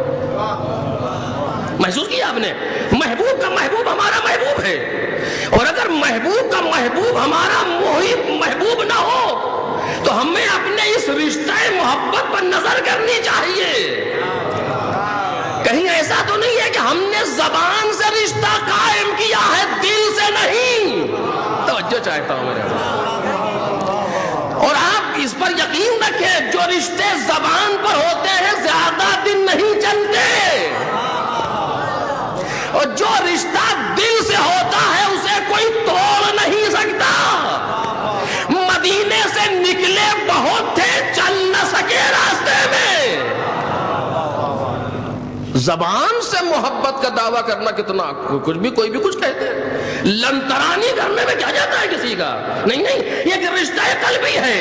محسوس کیا آپ نے؟ محبوب کا محبوب ہمارا محبوب ہے. اور اگر محبوب کا محبوب ہمارا محب محبوب نہ ہو تو ہمیں اپنے اس رشتہ محبت پر نظر کرنی چاہیے. کہیں ایسا تو نہیں ہے کہ ہم نے زبان سے رشتہ قائم کیا ہے, دل سے نہیں. توجہ چاہتا ہوں میرے. اور آپ اس پر یقین رکھیں, جو رشتے زبان پر ہوتے ہیں زیادہ دن نہیں چلتے, اور جو رشتہ دل سے ہوتا ہے اسے کوئی توڑ نہیں سکتا. مدینے سے نکلے بہت تھے, چل نہ سکے راستے میں. زبان سے محبت کا دعویٰ کرنا کتنا, کچھ بھی کوئی بھی کچھ کہتے ہیں. لنترانی کرنے میں کیا جاتا ہے کسی کا؟ نہیں نہیں, یہ رشتہ قلبی ہے.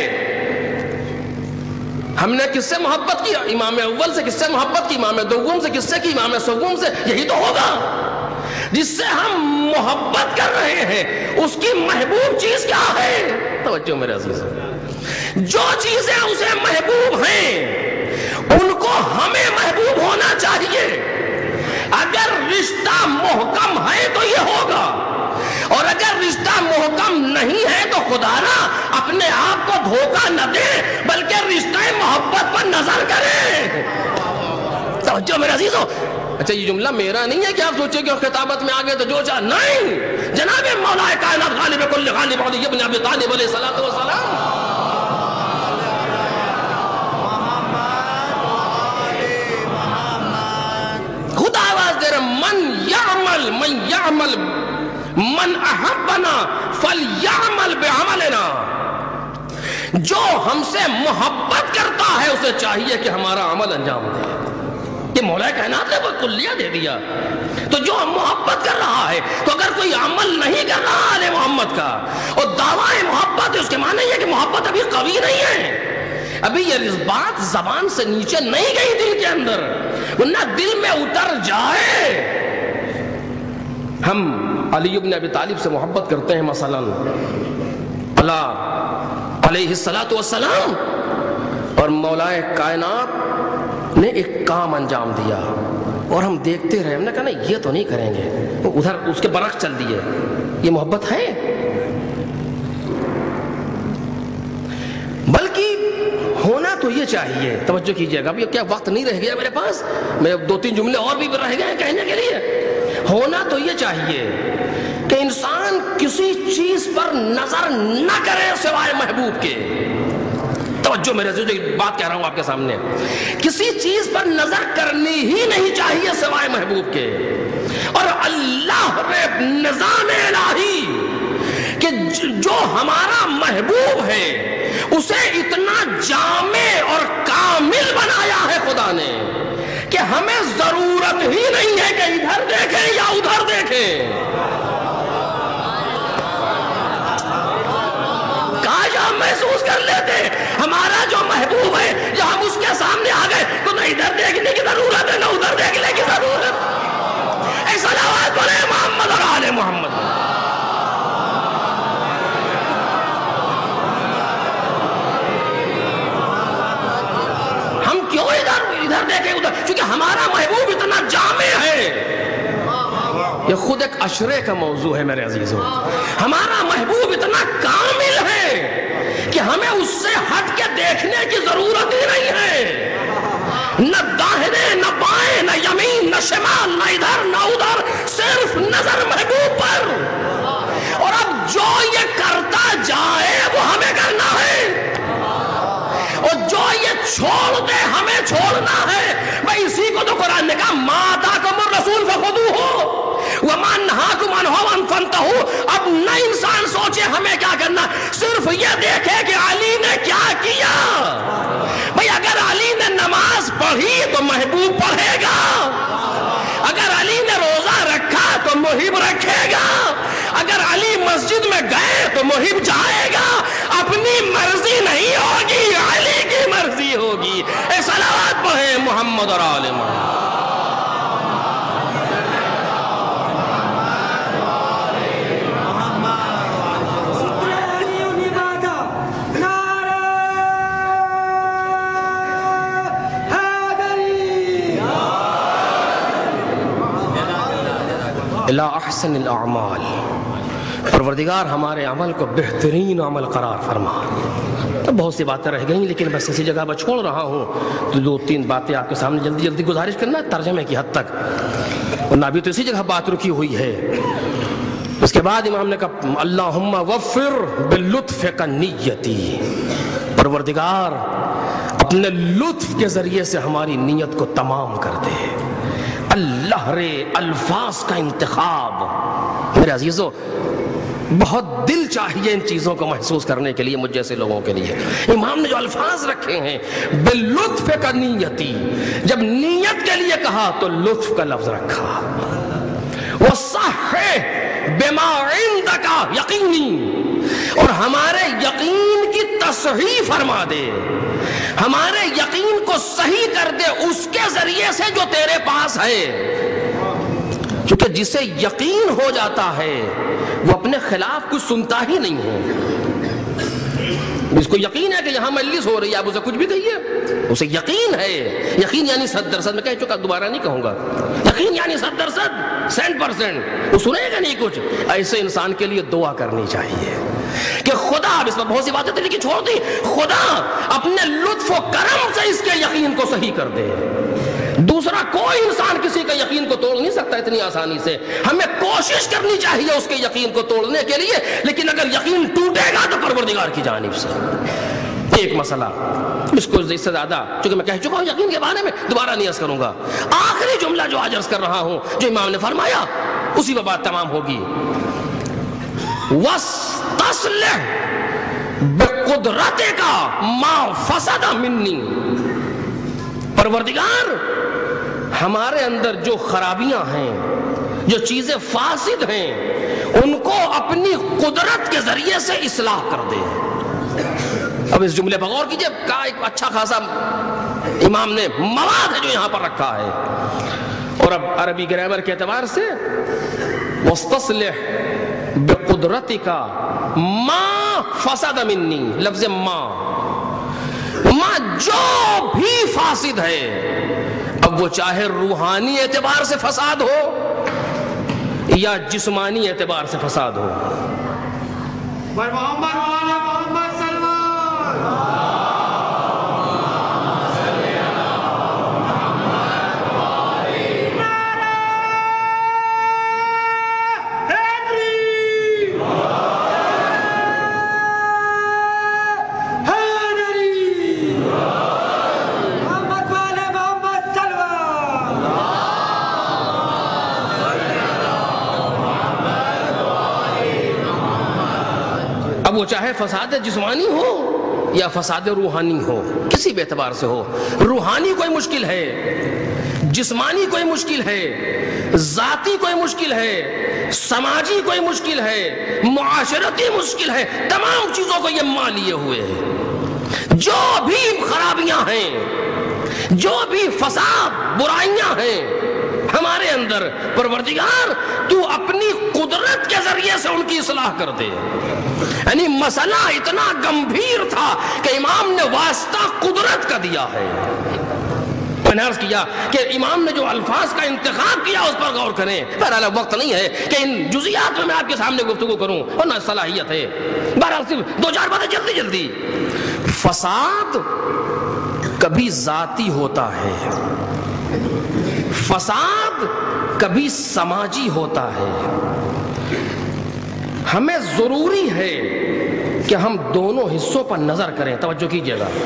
ہم نے کس سے محبت کی؟ امام اول سے. کس سے محبت کی؟ امام دوم سے. کس سے کی؟ امام سوم سے. یہی تو ہوگا. جس سے ہم محبت کر رہے ہیں اس کی محبوب چیز کیا ہے؟ توجہ میرے عزیز, جو چیزیں اسے محبوب ہیں ان کو ہمیں محبوب ہونا چاہیے. اگر رشتہ محکم ہے تو یہ ہوگا, اور اگر رشتہ محکم نہیں ہے تو خدا نہ اپنے آپ کو دھوکہ نہ دے بلکہ رشتہ محبت پر نظر کرے. توجہ میرے عزیزو. اچھا یہ جملہ میرا نہیں ہے کہ آپ سوچیں کہ خطابت میں آگے تو جو چاہ, نہیں. جناب مولا کائنات غالب کل غالب علی ابن ابی طالب علیہ الصلوۃ والسلام خود فلیعمل من احبنا فلیعمل بعملنا، جو ہم سے محبت کرتا ہے اسے چاہیے کہ ہمارا عمل انجام دے. یہ مولا کائنات نے وہ کلیہ دے دیا. تو جو ہم محبت کر رہا ہے، تو اگر کوئی عمل نہیں کر رہا آل محمد کا اور دعویٰ محبت ہے، اس کے معنی یہ کہ محبت ابھی قوی نہیں ہے، ابھی یہ بات زبان سے نیچے نہیں گئی دل کے اندر، ورنہ دل میں اتر جائے. ہم علی بن ابی طالب سے محبت کرتے ہیں مثلا، اللہ علیہ الصلوۃ والسلام، اور مولا کائنات نے ایک کام انجام دیا اور ہم دیکھتے رہے. ہم نے کہا نہیں یہ تو نہیں کریں گے، ادھر اس کے برعکس چل دیے. یہ محبت ہے؟ بلکہ ہونا تو یہ چاہیے. توجہ کیجئے گا، اب یہ کیا وقت نہیں رہ گیا میرے پاس، میں دو تین جملے اور بھی رہ گئے ہیں کہنے کے لیے. ہونا تو یہ چاہیے کہ انسان کسی چیز پر نظر نہ کرے سوائے محبوب کے. توجہ میرے سے جو بات کہہ رہا ہوں آپ کے سامنے، کسی چیز پر نظر کرنی ہی نہیں چاہیے سوائے محبوب کے. اور اللہ رب نظام الہی کہ جو ہمارا محبوب ہے اسے اتنا جامع اور کامل بنایا ہے خدا نے کہ ہمیں ضرورت ہی نہیں ہے کہ ادھر دیکھیں یا ادھر دیکھیں. کاش ہم محسوس کر لیتے ہمارا جو محبوب ہے، یا ہم اس کے سامنے آ گئے تو نہ ادھر دیکھنے کی ضرورت ہے نہ ادھر دیکھنے کی ضرورت. اے صلوات پڑھیں محمد اور آل محمد. ہم کیوں ادھر ادھر دیکھیں ادھر؟ کیونکہ ہمارا محبوب اتنا جامع ہے. یہ خود ایک عشرے کا موضوع ہے میرے عزیزوں. ہمارا محبوب اتنا کامل ہے کہ ہمیں اس سے ہٹ کے دیکھنے کی ضرورت ہی نہیں ہے. نہ داہنے نہ بائیں نہ یمین نہ شمال نہ ادھر نہ ادھر، صرف نظر محبوب پر. اور اب جو یہ کرتا جائے وہ ہمیں کرنا ہے، اور جو یہ چھوڑ دے ہمیں چھوڑنا ہے. میں اسی کو تو قرآن نے کہا ما آتاکم الرسول فخذوہ وما نہاکم عنہ فانتہوا. اب نہ انسان سوچے ہمیں کیا کرنا، صرف یہ دیکھے کہ علی نے کیا کیا. بھئی اگر علی نے نماز پڑھی تو محبوب پڑھے گا، اگر علی نے روزہ رکھا تو محب رکھے گا، اگر علی مسجد میں گئے تو محب جائے گا. اپنی مرضی نہیں ہوگی، علی کی مرضی ہوگی. اے صلوات پڑھیں محمد اور آل محمد. الا احسن الاعمال، پروردگار ہمارے عمل کو بہترین عمل قرار فرما. تو بہت سی باتیں رہ گئیں لیکن بس اسی جگہ پر چھوڑ رہا ہوں تو دو تین باتیں آپ کے سامنے جلدی جلدی گزارش کرنا ترجمے کی حد تک، ورنہ ابھی تو اسی جگہ بات رکی ہوئی ہے. اس کے بعد امام نے کہا اللہم وفر باللطف کنیتی، پروردگار اپنے لطف کے ذریعے سے ہماری نیت کو تمام کر دے. اللہ رے الفاظ کا انتخاب میرے عزیزو بہت دل چاہیے ان چیزوں کو محسوس کرنے کے لیے مجھ جیسے لوگوں کے لیے. امام نے جو الفاظ رکھے ہیں باللطف کا نیتی، جب نیت کے لیے کہا تو لطف کا لفظ رکھا. وَصَحِّحْ بِمَا عِنْدَكَ یقینی، اور ہمارے یقین کی تصحیح فرما دے، ہمارے یقین کو صحیح کر دے اس کے ذریعے سے جو تیرے پاس ہے. کیونکہ جسے یقین ہو جاتا ہے وہ اپنے خلاف کچھ سنتا ہی نہیں ہے. جس کو یقین ہے کہ یہاں مجلس ہو رہی ہے آپ اسے کچھ بھی کہیے، اسے یقین ہے. یقین یعنی صد درصد، میں کہہ چکا دوبارہ نہیں کہوں گا. یقین یعنی صد درصد، سینٹ پرسینٹ، وہ سنے گا نہیں کچھ. ایسے انسان کے لیے دعا کرنی چاہیے کہ خدا، اس میں بہت سی باتیں تھی لیکن چھوڑ دی، خدا اپنے لطف و کرم سے اس کے یقین کو صحیح کر دے. دوسرا کوئی انسان کسی کا یقین کو توڑ نہیں سکتا اتنی آسانی سے. ہمیں کوشش کرنی چاہیے اس کے یقین کو توڑنے کے لیے، لیکن اگر یقین ٹوٹے گا تو پروردگار کی جانب سے. ایک مسئلہ اس کو اس سے زیادہ چونکہ میں کہہ چکا ہوں یقین کے بارے میں دوبارہ نہیں عرض کروں گا. آخری جملہ جو آج عرض کر رہا ہوں جو امام نے فرمایا اسی پر بات تمام ہوگی. وَاسْتَصْلِحْ بِقُدْرَتِكَ مَا فَسَدَ مِنِّي. پروردگار ہمارے اندر جو خرابیاں ہیں، جو چیزیں فاسد ہیں، ان کو اپنی قدرت کے ذریعے سے اصلاح کر دے. اب اس جملے پر غور کیجئے، کہا ایک اچھا خاصا امام نے مواد ہے جو یہاں پر رکھا ہے. اور اب عربی گرامر کے اعتبار سے وَاسْتَصْلِحْ بِقُدْرَتِكَ مَا فَسَدَ مِنِّي، لفظ ما ما جو بھی فاسد ہے، اب وہ چاہے روحانی اعتبار سے فساد ہو یا جسمانی اعتبار سے فساد ہو. محمد محمد وہ چاہے فساد جسمانی ہو یا فساد روحانی ہو، کسی بھی اعتبار سے ہو. روحانی کوئی مشکل ہے، جسمانی کوئی مشکل ہے، ذاتی کوئی مشکل ہے، سماجی کوئی مشکل ہے، معاشرتی مشکل ہے، تمام چیزوں کو یہ مان لیے ہوئے ہے. جو بھی خرابیاں ہیں، جو بھی فساد برائیاں ہیں ہمارے اندر، پروردگار تو اپنی قدرت کے ذریعے سے ان کی اصلاح کر دے. یعنی مسئلہ اتنا گمبھیر تھا کہ امام نے واسطہ قدرت کا دیا ہے. میں نے عرض کیا کہ امام نے جو الفاظ کا انتخاب کیا اس پر غور کریں. بہرحال وقت نہیں ہے کہ ان جزیات میں میں آپ کے سامنے گفتگو کروں، اور نہ صلاحیت ہے. بہرحال صرف دو چار باتیں جلدی جلدی. فساد کبھی ذاتی ہوتا ہے، فساد کبھی سماجی ہوتا ہے. ہمیں ضروری ہے کہ ہم دونوں حصوں پر نظر کریں. توجہ کیجئے گا.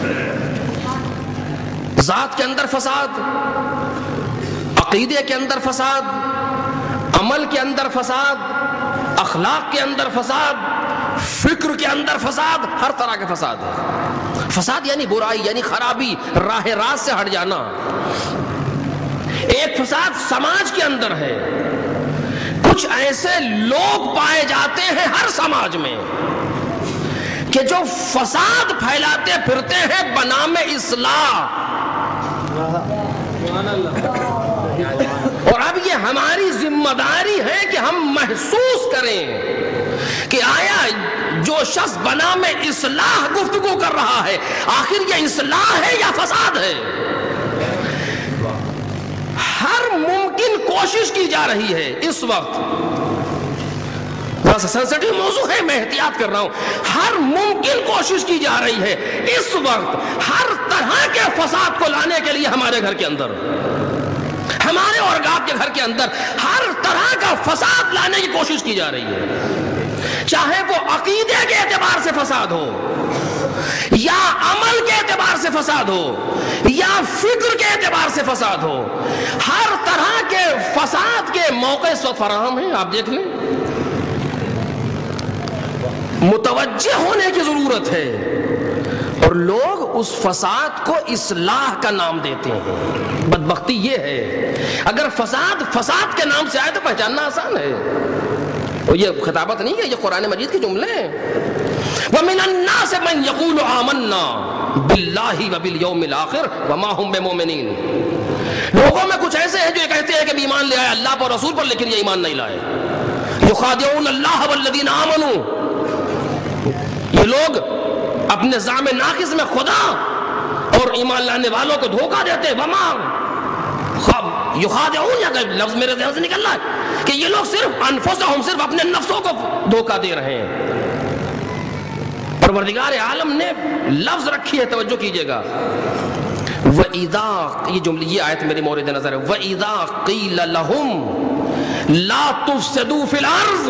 ذات کے اندر فساد، عقیدے کے اندر فساد، عمل کے اندر فساد، اخلاق کے اندر فساد، فکر کے اندر فساد، ہر طرح کے فساد ہے. فساد یعنی برائی، یعنی خرابی، راہ راست سے ہٹ جانا. ایک فساد سماج کے اندر ہے. کچھ ایسے لوگ پائے جاتے ہیں ہر سماج میں کہ جو فساد پھیلاتے پھرتے ہیں بنام اصلاح. اور اب یہ ہماری ذمہ داری ہے کہ ہم محسوس کریں کہ آیا جو شخص بنام اصلاح گفتگو کر رہا ہے آخر یہ اصلاح ہے یا فساد ہے. ہر ممکن کوشش کی جا رہی ہے اس وقت. سینسٹیو موضوع ہے، میں احتیاط کر رہا ہوں. ہر ممکن کوشش کی جا رہی ہے اس وقت ہر طرح کے فساد کو لانے کے لیے ہمارے گھر کے اندر، ہمارے اور آپ کے گھر کے اندر ہر طرح کا فساد لانے کی کوشش کی جا رہی ہے. چاہے وہ عقیدے کے اعتبار سے فساد ہو، یا عمل کے اعتبار سے فساد ہو، یا فکر کے اعتبار سے فساد ہو. ہر طرح کے فساد کے موقع اس وقت فراہم ہیں. آپ دیکھ لیں، متوجہ ہونے کی ضرورت ہے. اور لوگ اس فساد کو اصلاح کا نام دیتے ہیں. بدبختی یہ ہے اگر فساد فساد کے نام سے آئے تو پہچاننا آسان ہے. اور یہ خطابت نہیں ہے، یہ قرآن مجید کے جملے ہیں. وَمِنَ النَّاسِ مَنْ يَقُولُ آمَنَّا بِاللَّهِ وَبِالْيَوْمِ الْآخِرِ وَمَا هُمْ بِمُؤْمِنِينَ. لوگوں میں کچھ ایسے ہیں جو یہ کہتے ہیں کہ ایمان لے آئے اللہ پر رسول پر، لیکن یہ ایمان نہیں لائے. يُخَادِعُونَ اللَّهَ وَالَّذِينَ آمَنُوا. یہ لوگ اپنے زعم ناقص میں خدا اور ایمان لانے والوں کو دھوکہ دیتے. وما یخادعون، یا لفظ میرے ذہن سے نکل رہا ہے کہ یہ لوگ صرف انفسہم، صرف اپنے نفسوں کو دھوکہ دے رہے ہیں. پروردگار عالم نے لفظ رکھی ہے، توجہ کیجئے گا. وَإِذَا، یہ جملہ، یہ آیت میری مورد نظر ہے. وَإِذَا قِيلَ لَهُمْ لَا تُفْسِدُوا فِي الْأَرْضِ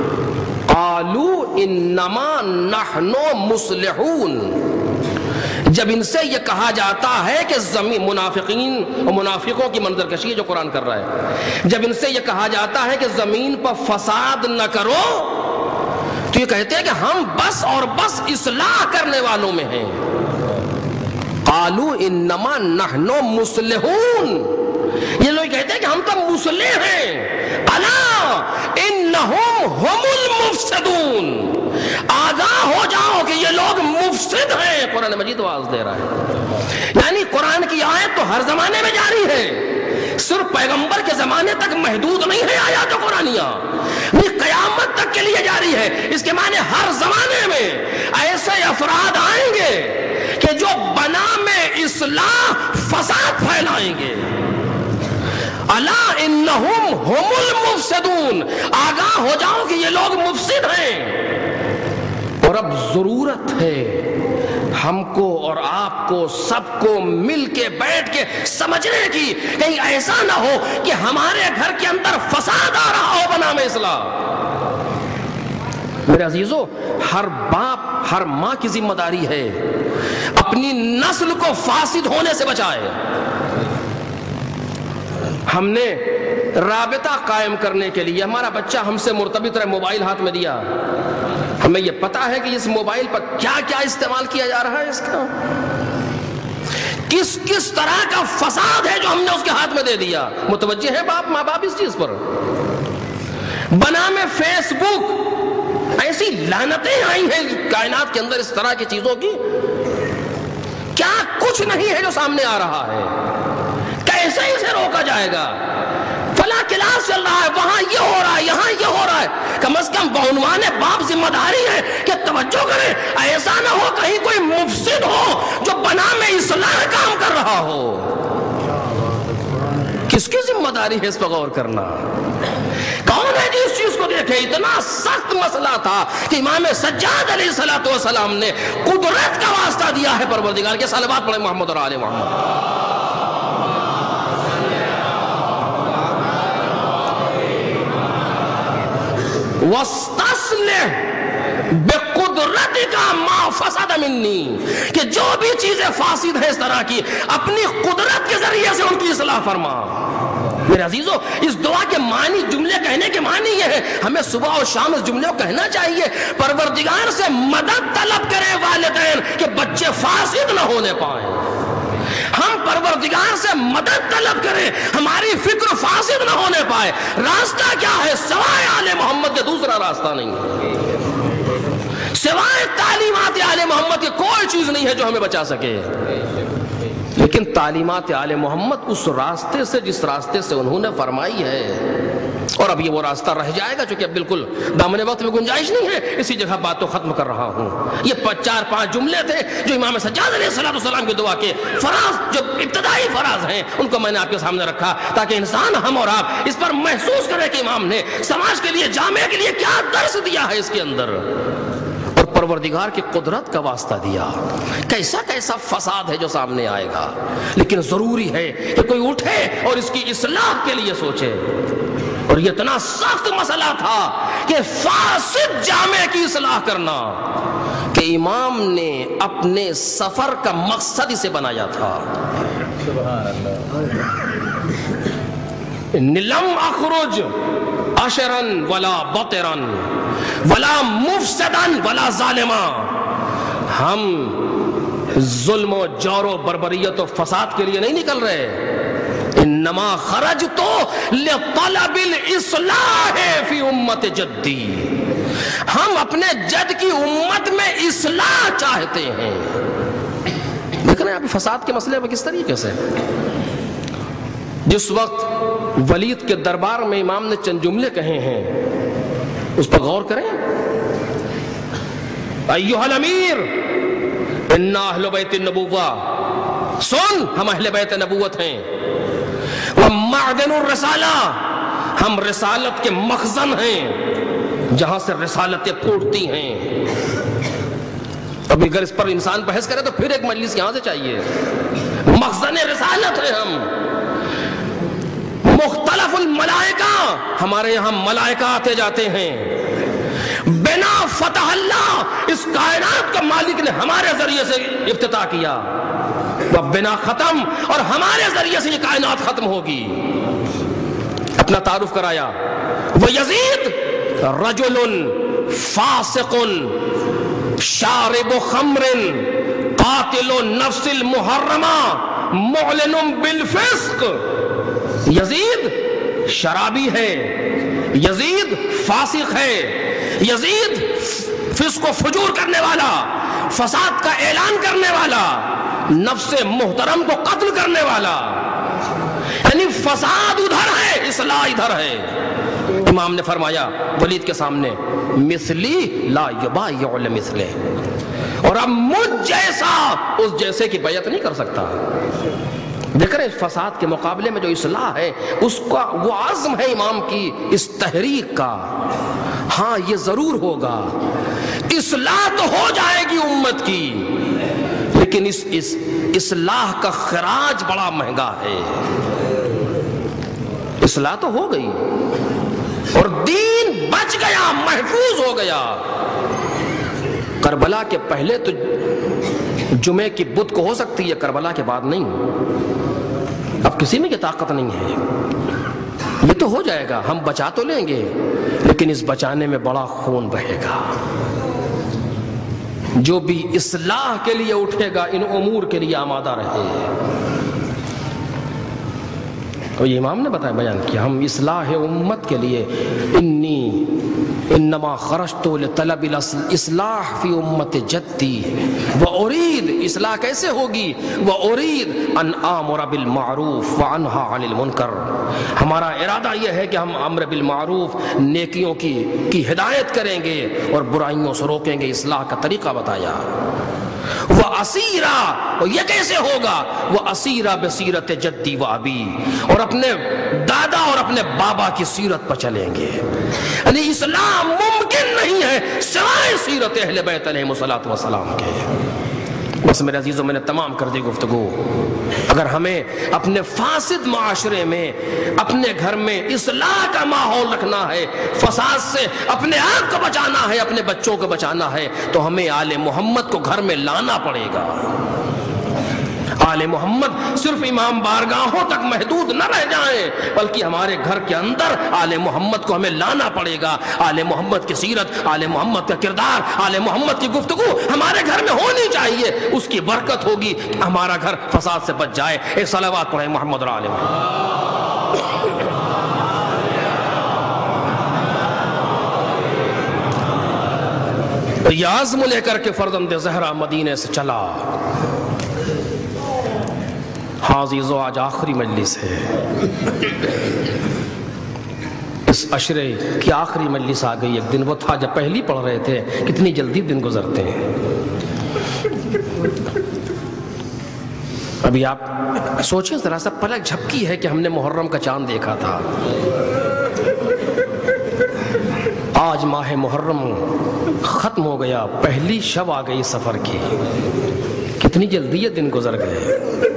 قَالُوا إِنَّمَا نَحْنُ مُصْلِحُونَ. جب ان سے یہ کہا جاتا ہے کہ زمین منافقین اور منافقوں کی منظر کشی ہے جو قرآن کر رہا ہے، جب ان سے یہ کہا جاتا ہے کہ زمین پر فساد نہ کرو تو یہ کہتے ہیں کہ ہم بس اور بس اصلاح کرنے والوں میں ہیں. قالوا انما نحن مصلحون، یہ لوگ کہتے ہیں کہ ہم تو مصلح ہیں. الا انہم هم المفسدون، آگاہ ہو جاؤ کہ یہ لوگ مفسد ہیں. قرآن مجید واضح دے رہا ہے، یعنی قرآن کی آیت تو ہر زمانے میں جاری ہے، صرف پیغمبر کے زمانے تک محدود نہیں ہے آیات قرآنیہ، یہ قیامت تک کے لیے جاری ہے. اس کے معنی ہر زمانے میں ایسے افراد آئیں گے کہ جو بنا میں اصلاح فساد پھیلائیں گے. الا انہم هم المفسدون، آگاہ ہو جاؤ کہ یہ لوگ مفسد ہیں. اور اب ضرورت ہے ہم کو اور آپ کو سب کو مل کے بیٹھ کے سمجھنے کی، کہیں ایسا نہ ہو کہ ہمارے گھر کے اندر فساد آ رہا ہو بنا میں اصلاح. میرے عزیزو، ہر باپ ہر ماں کی ذمہ داری ہے اپنی نسل کو فاسد ہونے سے بچائے. ہم نے رابطہ قائم کرنے کے لیے ہمارا بچہ ہم سے مرتبط رہے، موبائل ہاتھ میں دیا، ہمیں یہ پتا ہے کہ اس موبائل پر کیا کیا استعمال کیا جا رہا ہے، اس کا کس کس طرح کا فساد ہے جو ہم نے اس کے ہاتھ میں دے دیا. متوجہ ہے باپ ماں باپ اس چیز پر؟ بنا میں فیس بک، ایسی لعنتیں آئی ہیں کائنات کے اندر اس طرح کی چیزوں کی، کیا کچھ نہیں ہے جو سامنے آ رہا ہے. کیسے اسے روکا جائے گا؟ فلاں کلاس چل رہا ہے، وہاں یہ ہو رہا ہے، یہاں یہ ہو رہا ہے. کم از کم بعنوان باپ ذمہ داری ہے کہ توجہ کریں، ایسا نہ ہو کہیں کوئی مفسد ہو جو بنا میں اصلاح کام کر رہا ہو. کس کی ذمہ داری ہے اس پر غور کرنا؟ کون ہے جس چیز کو دیکھے؟ اتنا سخت مسئلہ تھا کہ امام سجاد علیہ الصلوۃ والسلام نے قدرت کا واسطہ دیا ہے پروردگار کے. صلوات پڑھیں محمد اور آل محمد. وَاسْتَصْلِحْ بِقُدْرَتِكَ مَا فَسَدَ مِنِّي، کہ جو بھی چیزیں فاسد ہیں اس طرح کی اپنی قدرت کے ذریعے سے ان کی اصلاح فرما. میرے عزیزو، اس دعا کے معنی، جملے کہنے کے معنی یہ ہے، ہمیں صبح اور شام اس جملے کو کہنا چاہیے، پروردگار سے مدد طلب کریں والدین کہ بچے فاسد نہ ہونے پائیں. ہم پروردگار سے مدد طلب کریں ہماری فکر فاسد نہ ہونے پائے. راستہ کیا ہے؟ سوائے آل محمد کے دوسرا راستہ نہیں ہے، سوائے تعلیمات آل محمد کی کوئی چیز نہیں ہے جو ہمیں بچا سکے. لیکن تعلیمات آل محمد اس راستے سے جس راستے سے انہوں نے فرمائی ہے، اور اب یہ وہ راستہ رہ جائے گا چونکہ اب بالکل دامن وقت میں گنجائش نہیں ہے، اسی جگہ بات تو ختم کر رہا ہوں. یہ چار پانچ جملے تھے جو امام سجاد علیہ الصلوۃ والسلام کی دعا کے فراز، جو ابتدائی فراز ہیں، ان کو میں نے آپ کے سامنے رکھا تاکہ انسان، ہم اور آپ، اس پر محسوس کرے کہ امام نے سماج کے لیے، جامعہ کے لیے کیا درس دیا ہے اس کے اندر، اور پروردگار کی قدرت کا واسطہ دیا. کیسا کیسا فساد ہے جو سامنے آئے گا، لیکن ضروری ہے کہ کوئی اٹھے اور اس کی اصلاح کے لیے سوچے. اور یہ اتنا سخت مسئلہ تھا کہ فاسد جامع کی اصلاح کرنا کہ امام نے اپنے سفر کا مقصد اسے بنایا تھا. لم اخرج اشرا ولا بطرا ولا مفسدا ولا ظالما، ہم ظلم و جور و بربریت و فساد کے لیے نہیں نکل رہے. انما خرجت لطلب الاصلاح فی امت جدی، ہم اپنے جد کی امت میں اصلاح چاہتے ہیں. دیکھ رہے ہیں آپ فساد کے مسئلے پر کس طریقے سے جس وقت ولید کے دربار میں امام نے چند جملے کہے ہیں اس پر غور کریں. ایھا الامیر انا اہل بیت النبوہ، سن ہم اہل بیت نبوت ہیں. ومعدن الرسالہ، ہم رسالت کے مخزن ہیں جہاں سے رسالتیں پھوٹتی ہیں. ابھی اگر اس پر انسان بحث کرے تو پھر ایک مجلس یہاں سے چاہیے. مخزن رسالت ہیں ہم. مختلف الملائکہ، ہمارے یہاں ملائکہ آتے جاتے ہیں. بنا فتح اللہ، اس کائنات کا مالک نے ہمارے ذریعے سے افتتاح کیا، وہ بنا ختم، اور ہمارے ذریعے سے یہ کائنات ختم ہوگی۔ اپنا تعارف کرایا، وہ یزید رجل فاسق شارب خمر قاتل نفس المحرمہ معلن بالفسق۔ یزید شرابی ہے، یزید فاسق ہے، یزید فسق و فجور کرنے والا، فساد کا اعلان کرنے والا، نفس محترم کو قتل کرنے والا، یعنی فساد ادھر ہے، اصلاح ادھر ہے۔ امام نے فرمایا ولید کے سامنے، مثلی لا یبایع لمثلہ، اور اب مجھ جیسا اس جیسے کی بیعت نہیں کر سکتا۔ دیکھ رہے فساد کے مقابلے میں جو اصلاح ہے، اس کا وہ عزم ہے امام کی اس تحریک کا۔ ہاں یہ ضرور ہوگا، اصلاح تو ہو جائے گی امت کی، لیکن اس, اس اصلاح کا خراج بڑا مہنگا ہے۔ اصلاح تو ہو گئی اور دین بچ گیا، محفوظ ہو گیا۔ کربلا کے پہلے تو جمعے کی بدھ کو ہو سکتی ہے، کربلا کے بعد نہیں۔ اب کسی میں یہ طاقت نہیں ہے، یہ تو ہو جائے گا، ہم بچا تو لیں گے، لیکن اس بچانے میں بڑا خون بہے گا۔ جو بھی اصلاح کے لیے اٹھے گا ان امور کے لیے آمادہ رہے۔ اور یہ امام نے بتایا، بیان کیا، ہم اصلاح امت کے لیے انی انما خرجت لطلب الاصلاح فی امت جدی وارید، اصلاح کیسے ہوگی؟ وارید ان آمر بالمعروف وانہا عن المنکر، ہمارا ارادہ یہ ہے کہ ہم امر بالمعروف، نیکیوں کی کی ہدایت کریں گے اور برائیوں سے روکیں گے۔ اصلاح کا طریقہ بتایا۔ وہ اسیرا، اور یہ کیسے ہوگا؟ وہ اسیرا بسیرت جدی و ابی، اور اپنے دادا اور اپنے بابا کی سیرت پر چلیں گے۔ یعنی اسلام ممکن نہیں ہے سوائے سیرت اہل بیت علیہم الصلوۃ والسلام کے۔ بس میرے عزیزوں، میں نے تمام کر دی گفتگو۔ اگر ہمیں اپنے فاسد معاشرے میں، اپنے گھر میں اصلاح کا ماحول رکھنا ہے، فساد سے اپنے آپ کو بچانا ہے، اپنے بچوں کو بچانا ہے، تو ہمیں آل محمد کو گھر میں لانا پڑے گا۔ آل محمد صرف امام بارگاہوں تک محدود نہ رہ جائیں، بلکہ ہمارے گھر کے اندر آل محمد کو ہمیں لانا پڑے گا۔ آل محمد کی سیرت، آل محمد کا کردار، آل محمد کی گفتگو ہمارے گھر میں ہونی چاہیے، اس کی برکت ہوگی، ہمارا گھر فساد سے بچ جائے۔ ایک صلوات پڑھیں محمد علیہ وسلم۔ یہ عزم لے کر کے فرزند زہرا مدینے سے چلا۔ ہاں عزیزو، آج آخری مجلس ہے، اس عشرے کی آخری مجلس آ گئی۔ ایک دن وہ تھا جب پہلی پڑھ رہے تھے، کتنی جلدی دن گزرتے ہیں۔ ابھی آپ سوچیں ذرا سا، پلک جھپکی ہے کہ ہم نے محرم کا چاند دیکھا تھا، آج ماہ محرم ختم ہو گیا، پہلی شب آ گئی سفر کی، کتنی جلدی یہ دن گزر گئے۔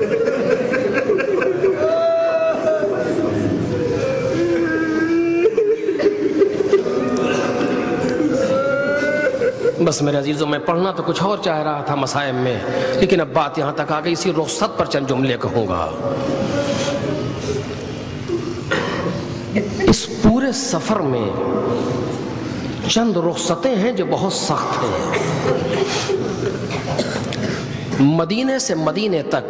بس میرے عزیزوں، میں پڑھنا تو کچھ اور چاہ رہا تھا مسائب میں، لیکن اب بات یہاں تک آ گئی، اسی رخصت پر چند جملے کہوں گا۔ اس پورے سفر میں چند رخصتیں ہیں جو بہت سخت ہیں۔ مدینے سے مدینے تک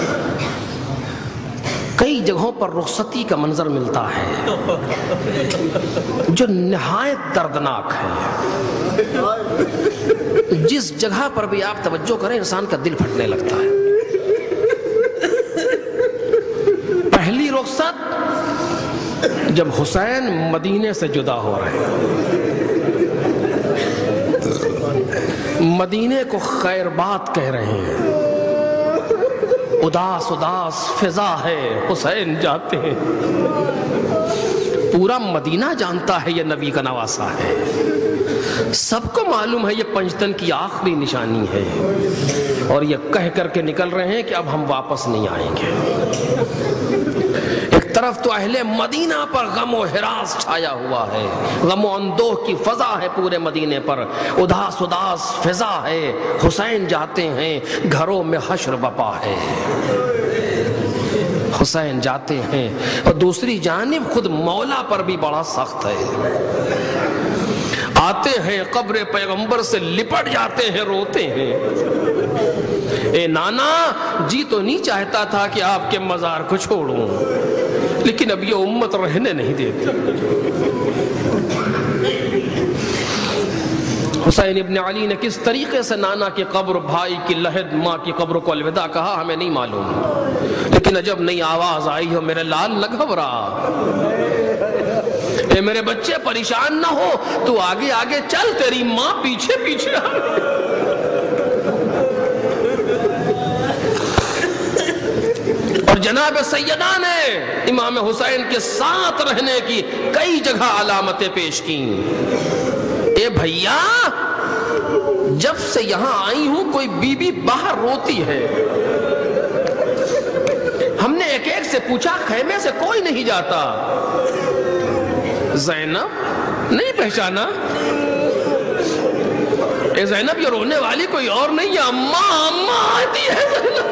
کئی جگہوں پر رخصتی کا منظر ملتا ہے جو نہایت دردناک ہے۔ جس جگہ پر بھی آپ توجہ کریں، انسان کا دل پھٹنے لگتا ہے۔ پہلی رخصت جب حسین مدینے سے جدا ہو رہے ہیں، مدینے کو خیر بات کہہ رہے ہیں، اداس اداس فضا ہے، حسین جاتے ہیں، پورا مدینہ جانتا ہے یہ نبی کا نواسا ہے، سب کو معلوم ہے یہ پنجتن کی آخری نشانی ہے، اور یہ کہہ کر کے نکل رہے ہیں کہ اب ہم واپس نہیں آئیں گے۔ ایک طرف تو اہل مدینہ پر غم و ہراس چھایا ہوا ہے، غم و اندوہ کی فضا ہے پورے مدینے پر، اداس اداس فضا ہے، حسین جاتے ہیں گھروں میں حشر بپا ہے، حسین جاتے ہیں۔ اور دوسری جانب خود مولا پر بھی بڑا سخت ہے، آتے ہیں قبر پیغمبر سے لپٹ جاتے ہیں، روتے ہیں، اے نانا جی تو نہیں چاہتا تھا کہ آپ کے مزار کو چھوڑوں، لیکن اب یہ امت رہنے نہیں دیتی۔ حسین ابن علی نے کس طریقے سے نانا کی قبر، بھائی کی لحد، ماں کی قبر کو الوداع کہا ہمیں نہیں معلوم، لیکن عجب نئی آواز آئی ہو، میرے لال نہ گھبرا، اے میرے بچے پریشان نہ ہو، تو آگے آگے چل، تیری ماں پیچھے پیچھے آ رہی۔ اور جناب سیدہ نے امام حسین کے ساتھ رہنے کی کئی جگہ علامتیں پیش کی۔ اے بھیا جب سے یہاں آئی ہوں کوئی بی بی باہر روتی ہے، ہم نے ایک ایک سے پوچھا خیمے سے کوئی نہیں جاتا، زینب نہیں پہچانا؟ اے زینب یہ رونے والی کوئی اور نہیں ہے، اماں اماں آتی ہے زینب۔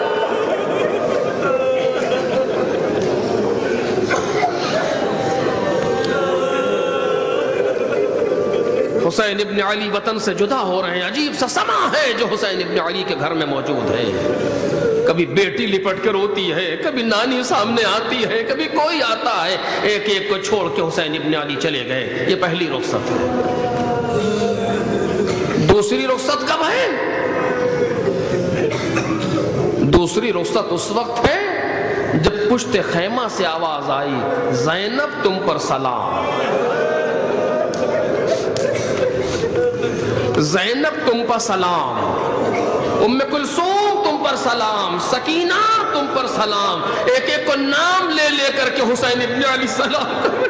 حسین ابن علی وطن سے جدا ہو رہے ہیں، عجیب سا سما ہے جو حسین ابن علی کے گھر میں موجود ہے، کبھی بیٹی لپٹ کے روتی ہے، کبھی نانی سامنے آتی ہے، کبھی کوئی آتا ہے، ایک ایک کو چھوڑ کے حسین ابن علی چلے گئے۔ یہ پہلی رخصت ہے۔ دوسری رخصت کب ہے؟ دوسری رخصت اس وقت ہے جب پشت خیمہ سے آواز آئی، زینب تم پر سلام، زینب تم پر سلام، ام کلثوم تم پر سلام، سکینہ تم پر سلام، ایک ایک کو نام لے لے کر کے حسین ابن علی سلام کر۔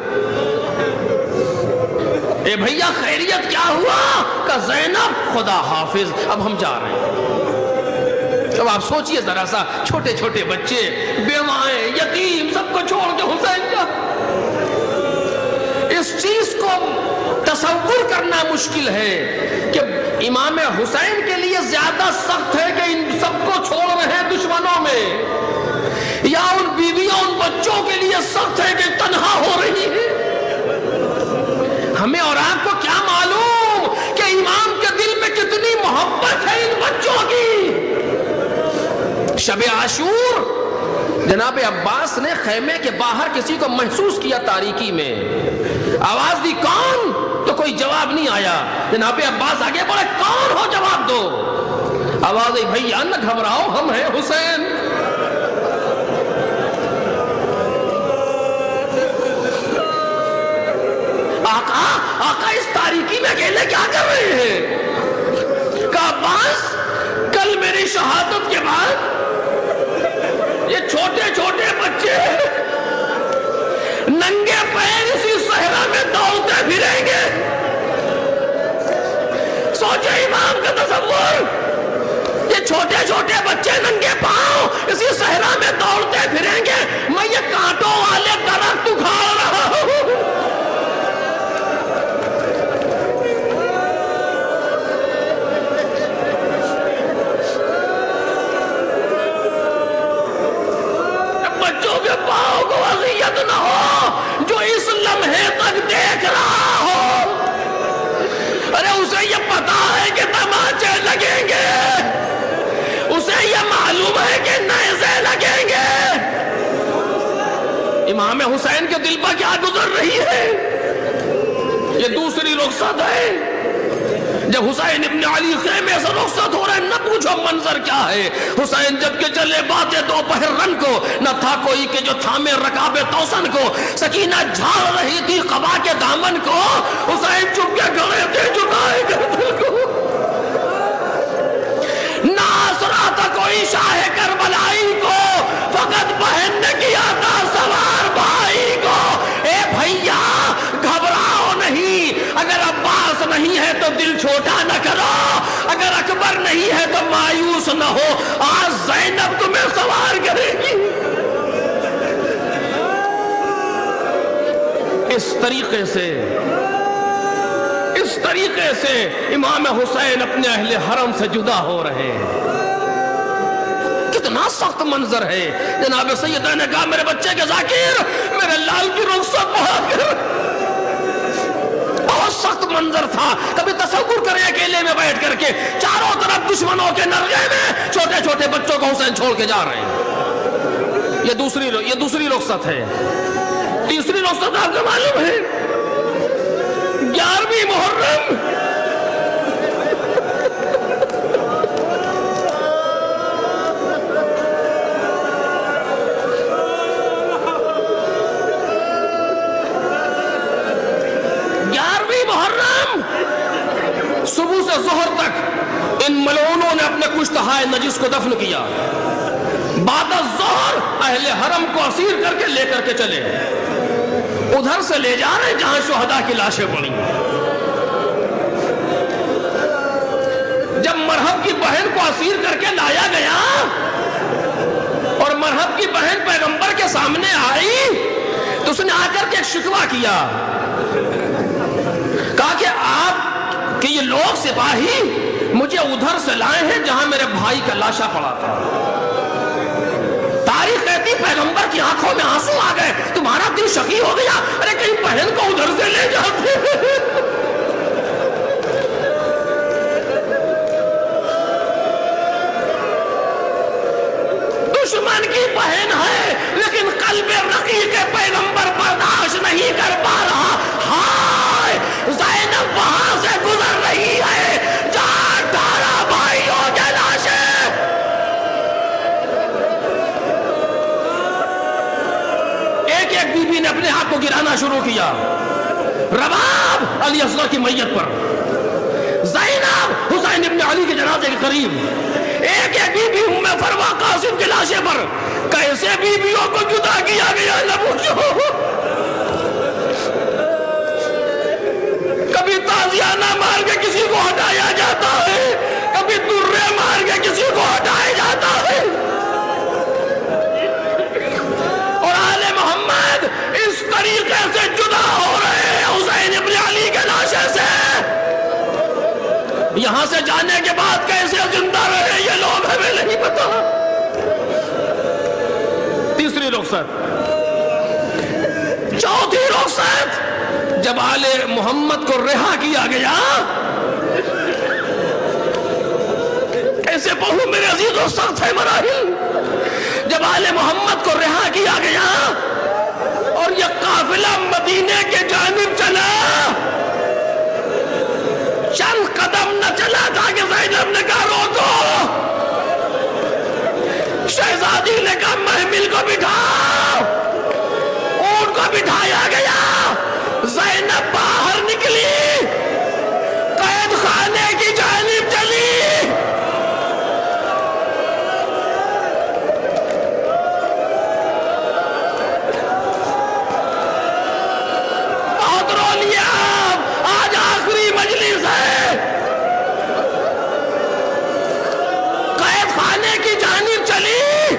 اے بھیا خیریت کیا ہوا؟ کہ زینب خدا حافظ اب ہم جا رہے ہیں۔ اب آپ سوچئے ذرا سا، چھوٹے چھوٹے بچے، بیوائیں، یتیم، سب کو چھوڑ کے حسین جا۔ اس چیز کو تصور کرنا مشکل ہے کہ امام حسین کے لیے زیادہ سخت ہے کہ ان سب کو چھوڑ رہے ہیں دشمنوں میں، یا ان بیویوں ان بچوں کے لیے سخت ہے کہ تنہا ہو رہی ہے۔ ہمیں اور آپ کو کیا معلوم کہ امام کے دل میں کتنی محبت ہے ان بچوں کی۔ شب عاشور جناب عباس نے خیمے کے باہر کسی کو محسوس کیا تاریکی میں، آواز دی کون؟ تو کوئی جواب نہیں آیا۔ جناب عباس آگے بڑھے، کون ہو جواب دو؟ آواز آئی، بھیا نہ گھبراؤ ہم ہیں حسین۔ آقا آقا اس تاریکی میں اکیلے کیا کر رہے ہیں؟ کہ عباس کل میری شہادت کے بعد یہ چھوٹے چھوٹے بچے ننگے پیر اسی صحرا میں دوڑتے پھریں گے۔ سوچے امام کا تصور، یہ چھوٹے چھوٹے بچے ننگے پاؤں اسی صحرا میں دوڑتے پھریں گے، میں یہ کانٹوں والے درخت اکھاڑ رہا ہوں۔ بچوں کے پاؤں کو اذیت نہ ہو جو اس لمحے تک دیکھ رہا ہو۔ ارے اسے یہ پتا ہے کہ تماچے لگیں گے، اسے یہ معلوم ہے کہ نیزے لگیں گے۔ امام حسین کے دل پر کیا گزر رہی ہے؟ یہ دوسری رخصت ہے۔ جب حسین ابن علی خیمے سے رخصت ہو رہے ہیں، نہ پوچھو منظر کیا ہے۔ حسین جب کے چلے باتے دوپہر رن کو، نہ تھا کوئی کہ جو تھامے رکاب توسن کو، سکینہ جھاڑ رہی تھی قبا کے دامن کو، حسین چپ کے کھڑے تھے جھکائے گردن کو۔ نہ آسرا تھا کوئی شاہ کربلائی کو، فقط بہن نے کیا تھا سوار بھائی کو۔ اے بھیا گھبراؤ نہیں، اگر عباس نہیں ہے تو دل چھوٹا نہ کرو، اگر اکبر نہیں ہے تو مایوس نہ ہو، آج زینب تمہیں سوار کرے گی۔ اس طریقے سے اس طریقے سے امام حسین اپنے اہل حرم سے جدا ہو رہے ہیں. کتنا سخت منظر ہے. جناب سیدہ نے کہا میرے بچے کے ذاکر میرے لال کی رخصت بہا کر. بہت سخت منظر تھا. کبھی تصور کریں اکیلے میں بیٹھ کر کے چاروں طرف دشمنوں کے نرغے میں چھوٹے چھوٹے بچوں کو حسین چھوڑ کے جا رہے ہیں. یہ دوسری یہ دوسری رخصت ہے. تیسری رخصت آپ کو معلوم ہے گیارہویں محرم. گیارہویں محرم صبح سے ظہر تک ان ملعونوں نے اپنے کشتہائے نجس کو دفن کیا. بعد الظہر اہل حرم کو اسیر کر کے لے کر کے چلے. ادھر سے لے جا رہے جہاں شہداء کی لاشیں پڑی. جب مرحب کی بہن کو اسیر کر کے لایا گیا اور مرحب کی بہن پیغمبر کے سامنے آئی تو اس نے آ کر کے ایک شکوہ کیا. کہا کہ آپ کہ یہ لوگ سپاہی مجھے ادھر سے لائے ہیں جہاں میرے بھائی کا لاشا پڑا تھا. تاریخ کہتی پیغمبر کی آنکھوں میں آنسو آ گئے. تمہارا دل شکی ہو گیا. ارے کہیں بہن کو ادھر سے لے جاتے. دشمن کی بہن ہے لیکن قلب رقیق پیغمبر برداشت نہیں کر پا رہا. ہائے زینب وہاں سے گزر رہی ہے جہاں اٹھارہ بھائیوں کے لاشیں. ایک ایک بی بی نے اپنے ہاتھ کو گرانا شروع کیا. رباب علی اصغر کی میت پر, زینب حسین ابن علی کے جنازے کے قریب, ایک ایک بی بی ام فروا قاسم کے لاشے پر. کیسے بیویوں کو جدا کیا گیا نہ پوچھو. کبھی تازیانہ مار کے کسی کو ہٹایا جاتا ہے, کبھی درے مار کے کسی کو ہٹایا جاتا ہے. اور آل محمد اس طریقے سے جدا ہو رہے ہیں حسین ابن علی کے لاشے سے. یہاں سے جانے کے بعد کیسے زندہ رہے یہ لوگ ہمیں نہیں پتا. تیسری رخصت. چوتھی رخصت جب آل محمد کو رہا کیا گیا. ایسے بہو میرے عزیز و سخت ہے مراحل. جب آل محمد کو رہا کیا گیا اور یہ قافلہ مدینے کے جانب چلا, چند قدم نہ چلا تھا کہ زینب نے کہا روکو. شہزادی نے کہا محمل کو بٹھاؤ. اونٹ کو بٹھایا گیا. زینب باہر نکلی, قید خانے کی جانب چلی. بہت رو لیا, آج آخری مجلس ہے. قید خانے کی جانب چلی.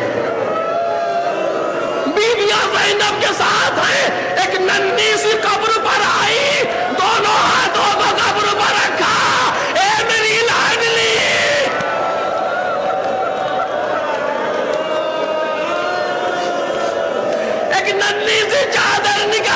بیویاں زینب کے ساتھ ہیں. ایک ننھی سی قبر پر آئی, دونوں ہاتھوں کو قبر پر رکھا. اے میری لاڈلی. ایک ننھی سی چادر نکال